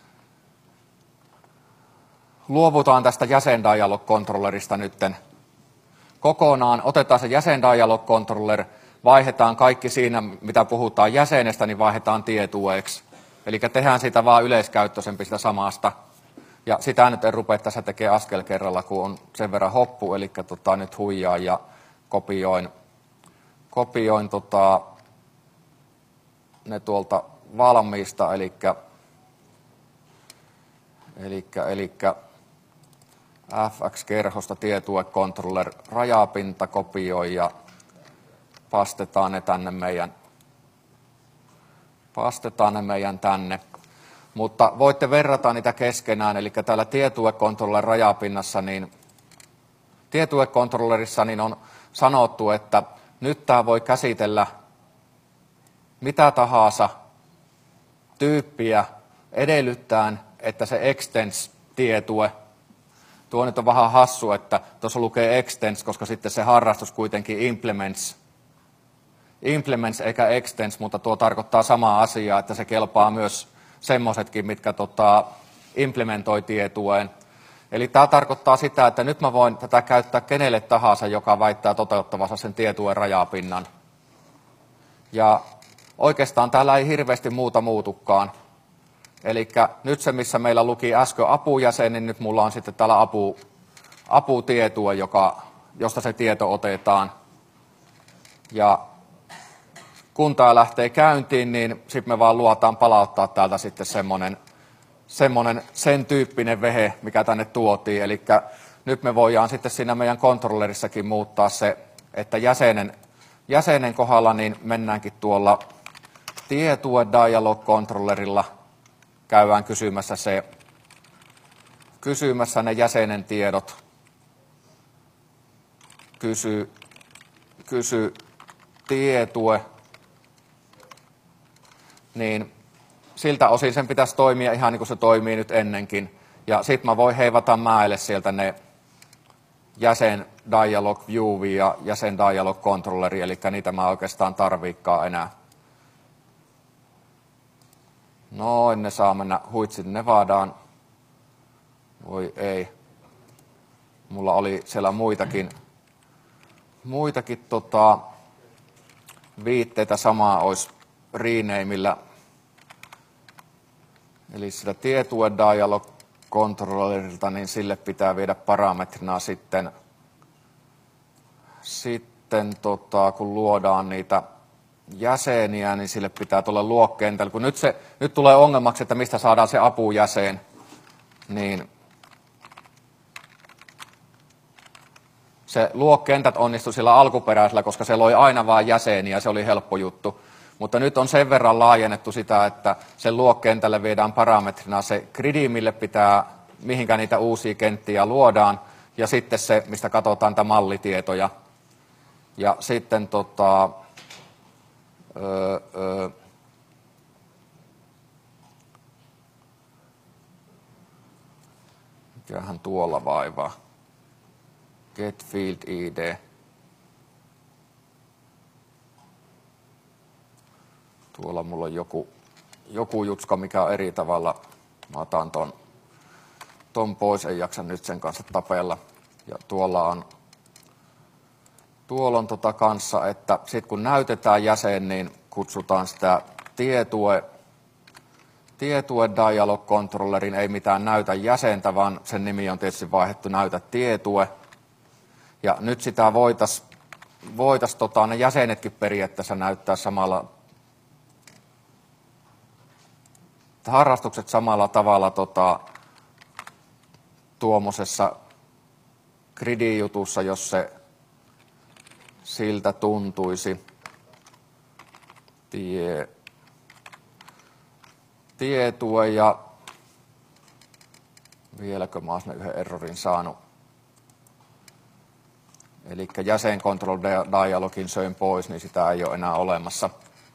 luovutaan tästä jäsendialog-controllerista nytten kokonaan. Otetaan se jäsendialog-controller, vaihdetaan kaikki siinä, mitä puhutaan jäsenestä, niin vaihdetaan tietueeksi. Eli tehdään siitä vaan yleiskäyttöisempi sitä samasta. Ja sitä nyt en rupea tässä tekemään askel kerralla, kun on sen verran hoppu, eli tota, nyt huijaan ja kopioin, kopioin tota, ne tuolta valmiista, eli elikkä, elikkä F X-kerhosta tietue-controller rajapinta kopioi ja pastetaan ne tänne meidän, pastetaan ne meidän tänne. Mutta voitte verrata niitä keskenään, eli täällä tietue-controller rajapinnassa, niin tietue-controllerissa niin on sanottu, että nyt tämä voi käsitellä mitä tahansa tyyppiä edellyttäen, että se extends-tietue, tuo nyt on vähän hassu, että tuossa lukee extends, koska sitten se harrastus kuitenkin implements, implements eikä extends, mutta tuo tarkoittaa samaa asiaa, että se kelpaa myös semmoisetkin, mitkä tota, implementoi tietueen. Eli tämä tarkoittaa sitä, että nyt mä voin tätä käyttää kenelle tahansa, joka väittää toteuttavansa sen tietuen rajapinnan. Ja oikeastaan täällä ei hirveästi muuta muutukaan. Eli nyt se, missä meillä luki äsken apujäsen, niin nyt mulla on sitten täällä apu, aputietue, joka, josta se tieto otetaan. Ja kun tämä lähtee käyntiin, niin sitten me vaan luotaan palauttaa täältä sitten semmoinen, semmoinen sen tyyppinen vehe, mikä tänne tuotiin. Eli nyt me voidaan sitten siinä meidän kontrollerissakin muuttaa se, että jäsenen, jäsenen kohdalla niin mennäänkin tuolla tietue dialog controllerilla, käydään kysymässä, se, kysymässä ne jäsenen tiedot. Kysy, kysy tietue. Niin siltä osin sen pitäisi toimia ihan niin kuin se toimii nyt ennenkin. Ja sitten mä voin heivata mäelle sieltä ne jäsen dialog view ja jäsen dialog controlleri, eli niitä mä oikeastaan tarviikaan enää. Noin, ne saa mennä huitsit Nevadaan. Voi ei. mulla oli siellä muitakin, muitakin tota, viitteitä, samaa olisi renameillä. Eli sitä tietue dialog controllerilta, niin sille pitää viedä parametrina sitten, sitten tota, kun luodaan niitä jäseniä, niin sille pitää tulla luokkentällä. Kun nyt, se, nyt tulee ongelmaksi, että mistä saadaan se apujäsen, niin se luokkentät onnistui sillä alkuperäisellä, koska se loi aina vain jäseniä, se oli helppo juttu. Mutta nyt on sen verran laajennettu sitä, että sen luokkentälle viedään parametrina se gridi, mille pitää, mihinkä niitä uusia kenttiä luodaan, ja sitten se, mistä katsotaan niitä mallitietoja. Ja sitten tota, öö, öö, mikähän tuolla vaivaa? Get field I D. Tuolla mulla on joku, joku jutska, mikä on eri tavalla. Mä otan ton, ton pois, en jaksa nyt sen kanssa tapella. Ja tuolla on, tuolla on tota kanssa, että sit kun näytetään jäsen, niin kutsutaan sitä tietue, tietue dialog controllerin, ei mitään näytä jäsentä, vaan sen nimi on tietysti vaihdettu näytä tietue. Ja nyt sitä voitaisiin voitais, tota, ne jäsenetkin periaatteessa näyttää samalla, harrastukset samalla tavalla tota, tuommoisessa gridi-jutussa, jos se siltä tuntuisi. Tie, tietue ja vieläkö mä oon yhden errorin saanut. Eli jäsen control dialogin söin pois, niin sitä ei ole enää olemassa.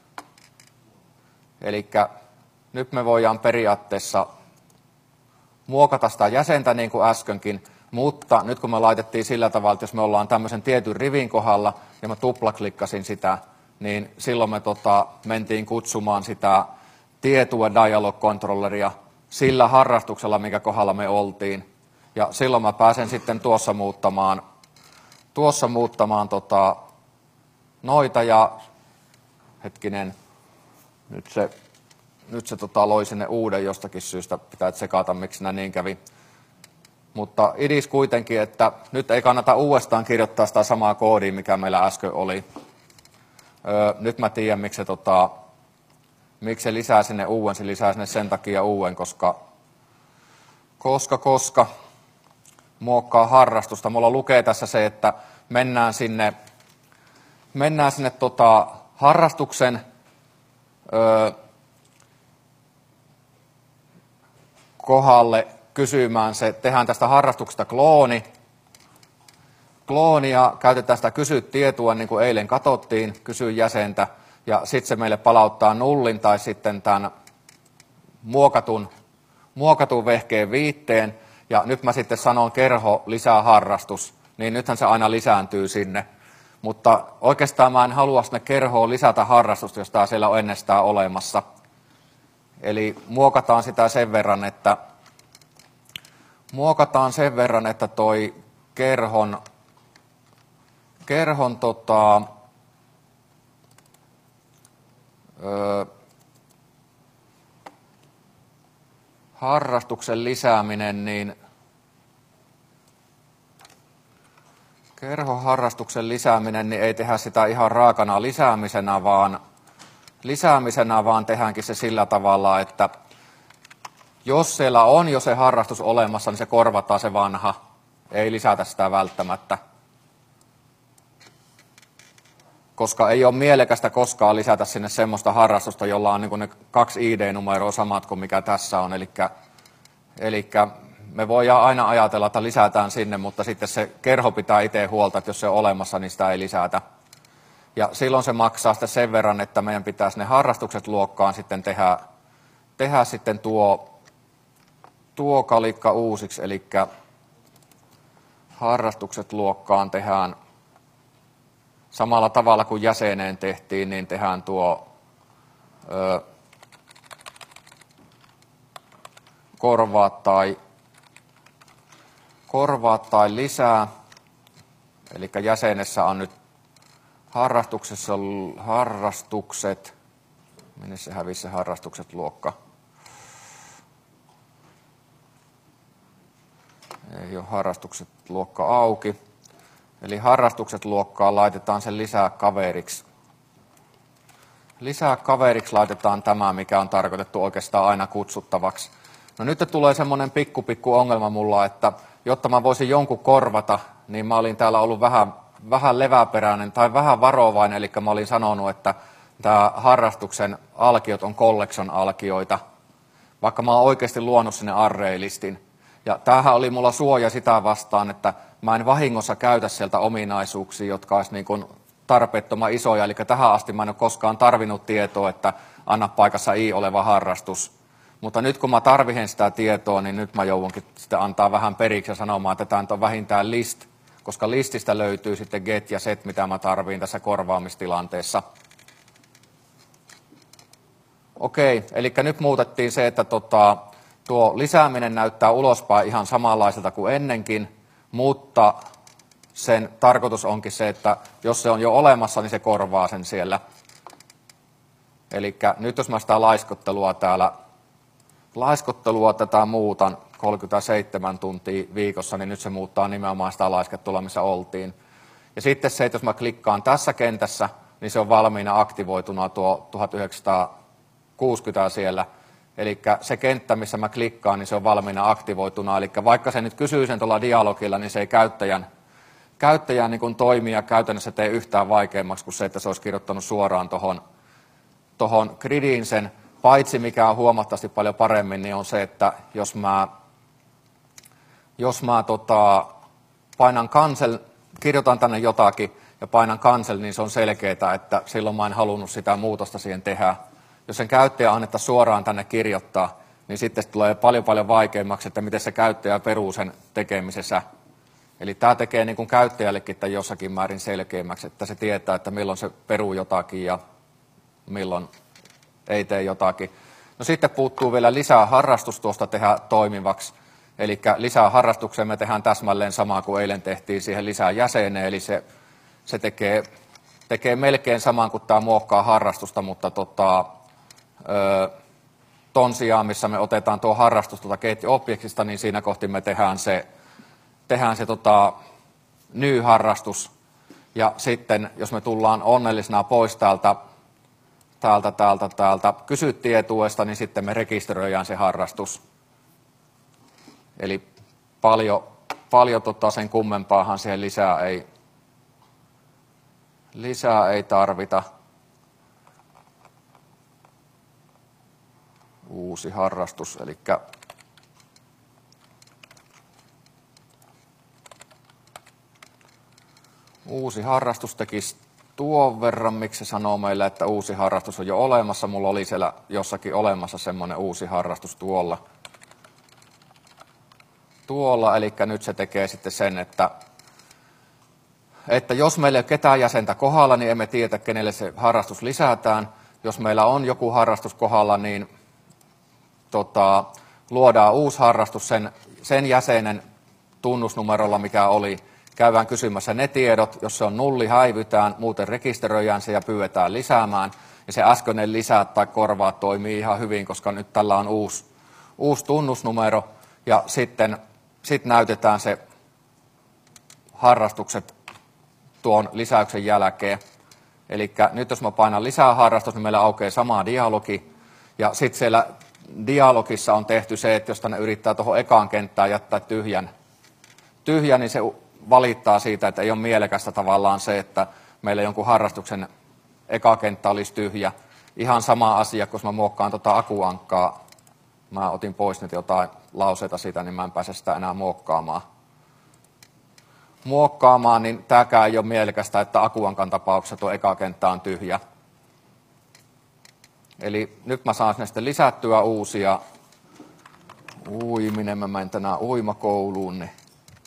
Eli nyt me voidaan periaatteessa muokata sitä jäsentä niin kuin äskenkin, mutta nyt kun me laitettiin sillä tavalla, että jos me ollaan tämmöisen tietyn rivin kohdalla ja mä tuplaklikkasin sitä, niin silloin me tota, mentiin kutsumaan sitä tietue dialog controlleria sillä harrastuksella, minkä kohdalla me oltiin. Ja silloin mä pääsen sitten tuossa muuttamaan, tuossa muuttamaan tota, noita ja hetkinen, nyt se... Nyt se tota, loi sinne uuden jostakin syystä, pitää tsekata, miksi nämä niin kävi. Mutta idis kuitenkin, että nyt ei kannata uudestaan kirjoittaa sitä samaa koodia, mikä meillä äsken oli. Öö, nyt mä tiedän, miksi se, tota, miksi se lisää sinne uuden. Se lisää sinne sen takia uuden, koska, koska, koska muokkaa harrastusta. Mulla lukee tässä se, että mennään sinne, mennään sinne tota, harrastuksen... Öö, kohdalle kysymään se, tehdään tästä harrastuksesta klooni. Kloonia käytetään sitä kysy tietoa, niin kuin eilen katsottiin, kysy jäsentä, ja sitten se meille palauttaa nullin tai sitten tämän muokatun, muokatun vehkeen viitteen, ja nyt mä sitten sanon kerho lisää harrastus, niin nythän se aina lisääntyy sinne. Mutta oikeastaan mä en halua sinne kerhoon lisätä harrastusta, jos tämä siellä on ennestään olemassa. Eli muokataan sitä sen verran, että muokataan sen verran, että toi kerhon, kerhon tota, ö, harrastuksen lisääminen, niin kerhon harrastuksen lisääminen, niin ei tehdä sitä ihan raakana lisäämisenä, vaan lisäämisenä, vaan tehdäänkin se sillä tavalla, että jos siellä on jo se harrastus olemassa, niin se korvataan se vanha. Ei lisätä sitä välttämättä. Koska ei ole mielekästä koskaan lisätä sinne semmoista harrastusta, jolla on niin kuin ne kaksi I D-numeroa samat kuin mikä tässä on. Eli me voidaan aina ajatella, että lisätään sinne, mutta sitten se kerho pitää itse huolta, että jos se on olemassa, niin sitä ei lisätä. Ja silloin se maksaa sitten sen verran, että meidän pitäisi ne harrastukset luokkaan sitten tehdä, tehdä sitten tuo, tuo kalikka uusiksi, eli harrastukset luokkaan tehdään samalla tavalla kuin jäseneen tehtiin, niin tehdään tuo ö, korvaa tai korvaa tai lisää. Eli jäsenessä on nyt harrastuksessa harrastukset. Minne se hävisi se harrastukset luokka? Ei ole harrastukset luokka auki. Eli harrastukset luokkaan laitetaan sen lisää kaveriksi. Lisää kaveriksi laitetaan tämä, mikä on tarkoitettu oikeastaan aina kutsuttavaksi. No nyt tulee semmoinen pikku pikku ongelma mulla, että jotta mä voisin jonkun korvata, niin mä olin täällä ollut vähän, vähän leväperäinen tai vähän varovainen, eli mä olin sanonut, että tämä harrastuksen alkiot on collection alkioita, vaikka mä oon oikeasti luonut sinne array-listin. Ja tämähän oli mulla suoja sitä vastaan, että mä en vahingossa käytä sieltä ominaisuuksia, jotka olisi niin kuin tarpeettoman isoja. Eli tähän asti mä en ole koskaan tarvinnut tietoa, että anna paikassa i oleva harrastus. Mutta nyt kun mä tarvihen sitä tietoa, niin nyt mä joudunkin sitten antaa vähän periksi ja sanomaan, että tämä on vähintään list, koska lististä löytyy sitten get ja set, mitä mä tarviin tässä korvaamistilanteessa. Okei, eli nyt muutettiin se, että tota, tuo lisääminen näyttää ulospäin ihan samanlaiselta kuin ennenkin, mutta sen tarkoitus onkin se, että jos se on jo olemassa, niin se korvaa sen siellä. Eli nyt jos mä sitä laiskottelua täällä, laiskottelua tätä muutan kolmekymmentäseitsemän tuntia viikossa, niin nyt se muuttaa nimenomaan sitä laiskottelua, missä oltiin. Ja sitten se, että jos mä klikkaan tässä kentässä, niin se on valmiina aktivoituna tuo tuhatyhdeksänsataakuusikymmentä siellä. Eli se kenttä, missä mä klikkaan, niin se on valmiina aktivoituna. Eli vaikka se nyt kysyy sen tuolla dialogilla, niin se ei käyttäjän, käyttäjän niin toimia käytännössä tee yhtään vaikeammaksi kuin se, että se olisi kirjoittanut suoraan tuohon tohon gridiin sen. Paitsi mikä on huomattavasti paljon paremmin, niin on se, että jos mä, jos mä tota, painan cancel, kirjoitan tänne jotakin ja painan cancel, niin se on selkeää, että silloin mä en halunnut sitä muutosta siihen tehdä. Jos sen käyttäjä annetta suoraan tänne kirjoittaa, niin sitten se tulee paljon paljon vaikeammaksi, että miten se käyttäjä peruu sen tekemisessä. Eli tämä tekee niin kuin käyttäjällekin tämän jossakin määrin selkeämmäksi, että se tietää, että milloin se peruu jotakin ja milloin ei tee jotakin. No sitten puuttuu vielä lisää harrastus tuosta tehdä toimivaksi. Eli lisää harrastukseen me tehdään täsmälleen samaa kuin eilen tehtiin siihen lisää jäseneen, eli se, se tekee, tekee melkein saman kuin tämä muokkaa harrastusta, mutta tota, ö, ton sijaan, missä me otetaan tuo harrastus tuota get-objektista, niin siinä kohti me tehdään se, tehdään se tota, new-harrastus. Ja sitten, jos me tullaan onnellisena pois täältä, täältä, täältä, täältä kysyttiin etuesta, niin sitten me rekisteröidään se harrastus. Eli paljon, paljon tota sen kummempaahan siihen lisää ei, lisää ei tarvita. Uusi harrastus, eli uusi harrastus tekisi tuon verran, miksi se sanoo meille, että uusi harrastus on jo olemassa. Mulla oli siellä jossakin olemassa semmoinen uusi harrastus tuolla. Tuolla, eli nyt se tekee sitten sen, että, että jos meillä ei ole ketään jäsentä kohdalla, niin emme tiedä, kenelle se harrastus lisätään. Jos meillä on joku harrastus kohdalla, niin tota, luodaan uusi harrastus sen, sen jäsenen tunnusnumerolla, mikä oli. Käydään kysymässä ne tiedot, jos se on nulli, häivytään, muuten rekisteröidään se ja pyydetään lisäämään. Ja se äskeinen lisää tai korvaa toimii ihan hyvin, koska nyt tällä on uusi, uusi tunnusnumero. Ja sitten sit näytetään se harrastukset tuon lisäyksen jälkeen. Eli nyt jos mä painan lisää harrastus, niin meillä aukeaa sama dialogi. Ja sitten siellä dialogissa on tehty se, että jos tänne yrittää tuohon ekaan kenttään jättää tyhjän, tyhjän, niin se valittaa siitä, että ei ole mielekästä tavallaan se, että meillä jonkun harrastuksen eka kenttä olisi tyhjä. Ihan sama asia, kun mä muokkaan tuota akuankkaa. Mä otin pois nyt jotain lauseita siitä, niin mä en pääse sitä enää muokkaamaan. Muokkaamaan, niin tämäkään ei ole mielekästä, että akuankan tapauksessa tuo eka kenttä on tyhjä. Eli nyt mä saan sinne sitten lisättyä uusia. Uiminen, mä menen tänään uimakouluun, niin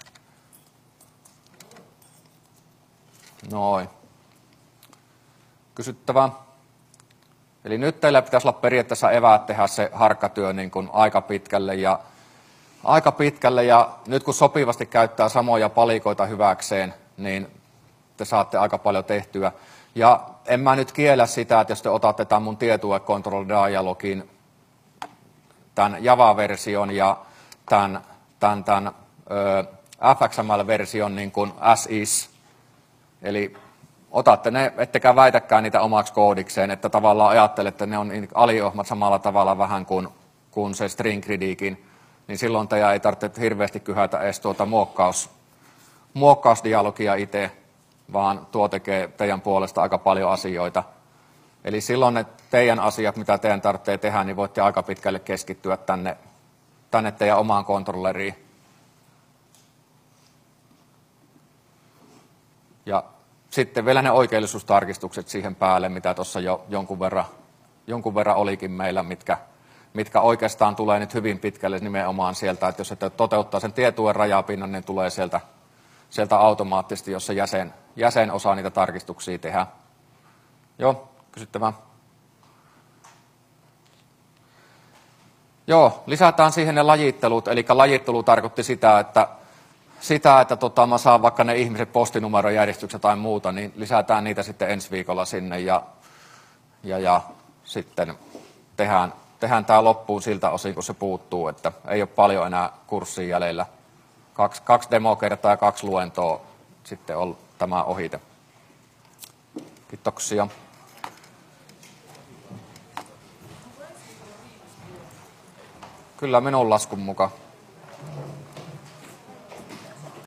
noin. Kysyttävä. Eli nyt teillä pitäisi olla periaatteessa eväät tehdä se harkkatyö niin kuin aika pitkälle. Ja aika pitkälle ja nyt kun sopivasti käyttää samoja palikoita hyväkseen, niin te saatte aika paljon tehtyä. Ja en mä nyt kiellä sitä, että jos te otatte tämän mun tietue control dialogin, tämän Java-version ja tämän, tämän, tämän ö, F X M L-version niin kuin as is, eli otatte ne, ettekä väitäkään niitä omaksi koodikseen, että tavallaan ajattelette, että ne on aliohmat samalla tavalla vähän kuin, kuin se string gridikin, niin silloin teidän ei tarvitse hirveästi kyhätä edes tuota muokkaus, muokkausdialogia itse, vaan tuo tekee teidän puolesta aika paljon asioita. Eli silloin ne teidän asiat, mitä teidän tarvitsee tehdä, niin voitte aika pitkälle keskittyä tänne, tänne teidän omaan kontrolleriin. Ja sitten vielä ne oikeellisuustarkistukset siihen päälle, mitä tuossa jo jonkun verran, jonkun verran olikin meillä, mitkä, mitkä oikeastaan tulee nyt hyvin pitkälle nimenomaan sieltä, että jos se toteuttaa sen tietuen rajapinnan, niin tulee sieltä, sieltä automaattisesti, jos se jäsen, jäsen osaa niitä tarkistuksia tehdä. Joo, kysyttävää. Joo, lisätään siihen ne lajittelut, eli lajittelu tarkoitti sitä, että sitä, että tota, mä saan vaikka ne ihmiset postinumerojärjestykset tai muuta, niin lisätään niitä sitten ensi viikolla sinne ja, ja, ja sitten tehdään, tehdään tämä loppuun siltä osin, kun se puuttuu, että ei ole paljon enää kurssia jäljellä. Kaksi, kaksi demokertaa ja kaksi luentoa sitten on tämä ohite. Kiitoksia. Kyllä minun laskun mukaan.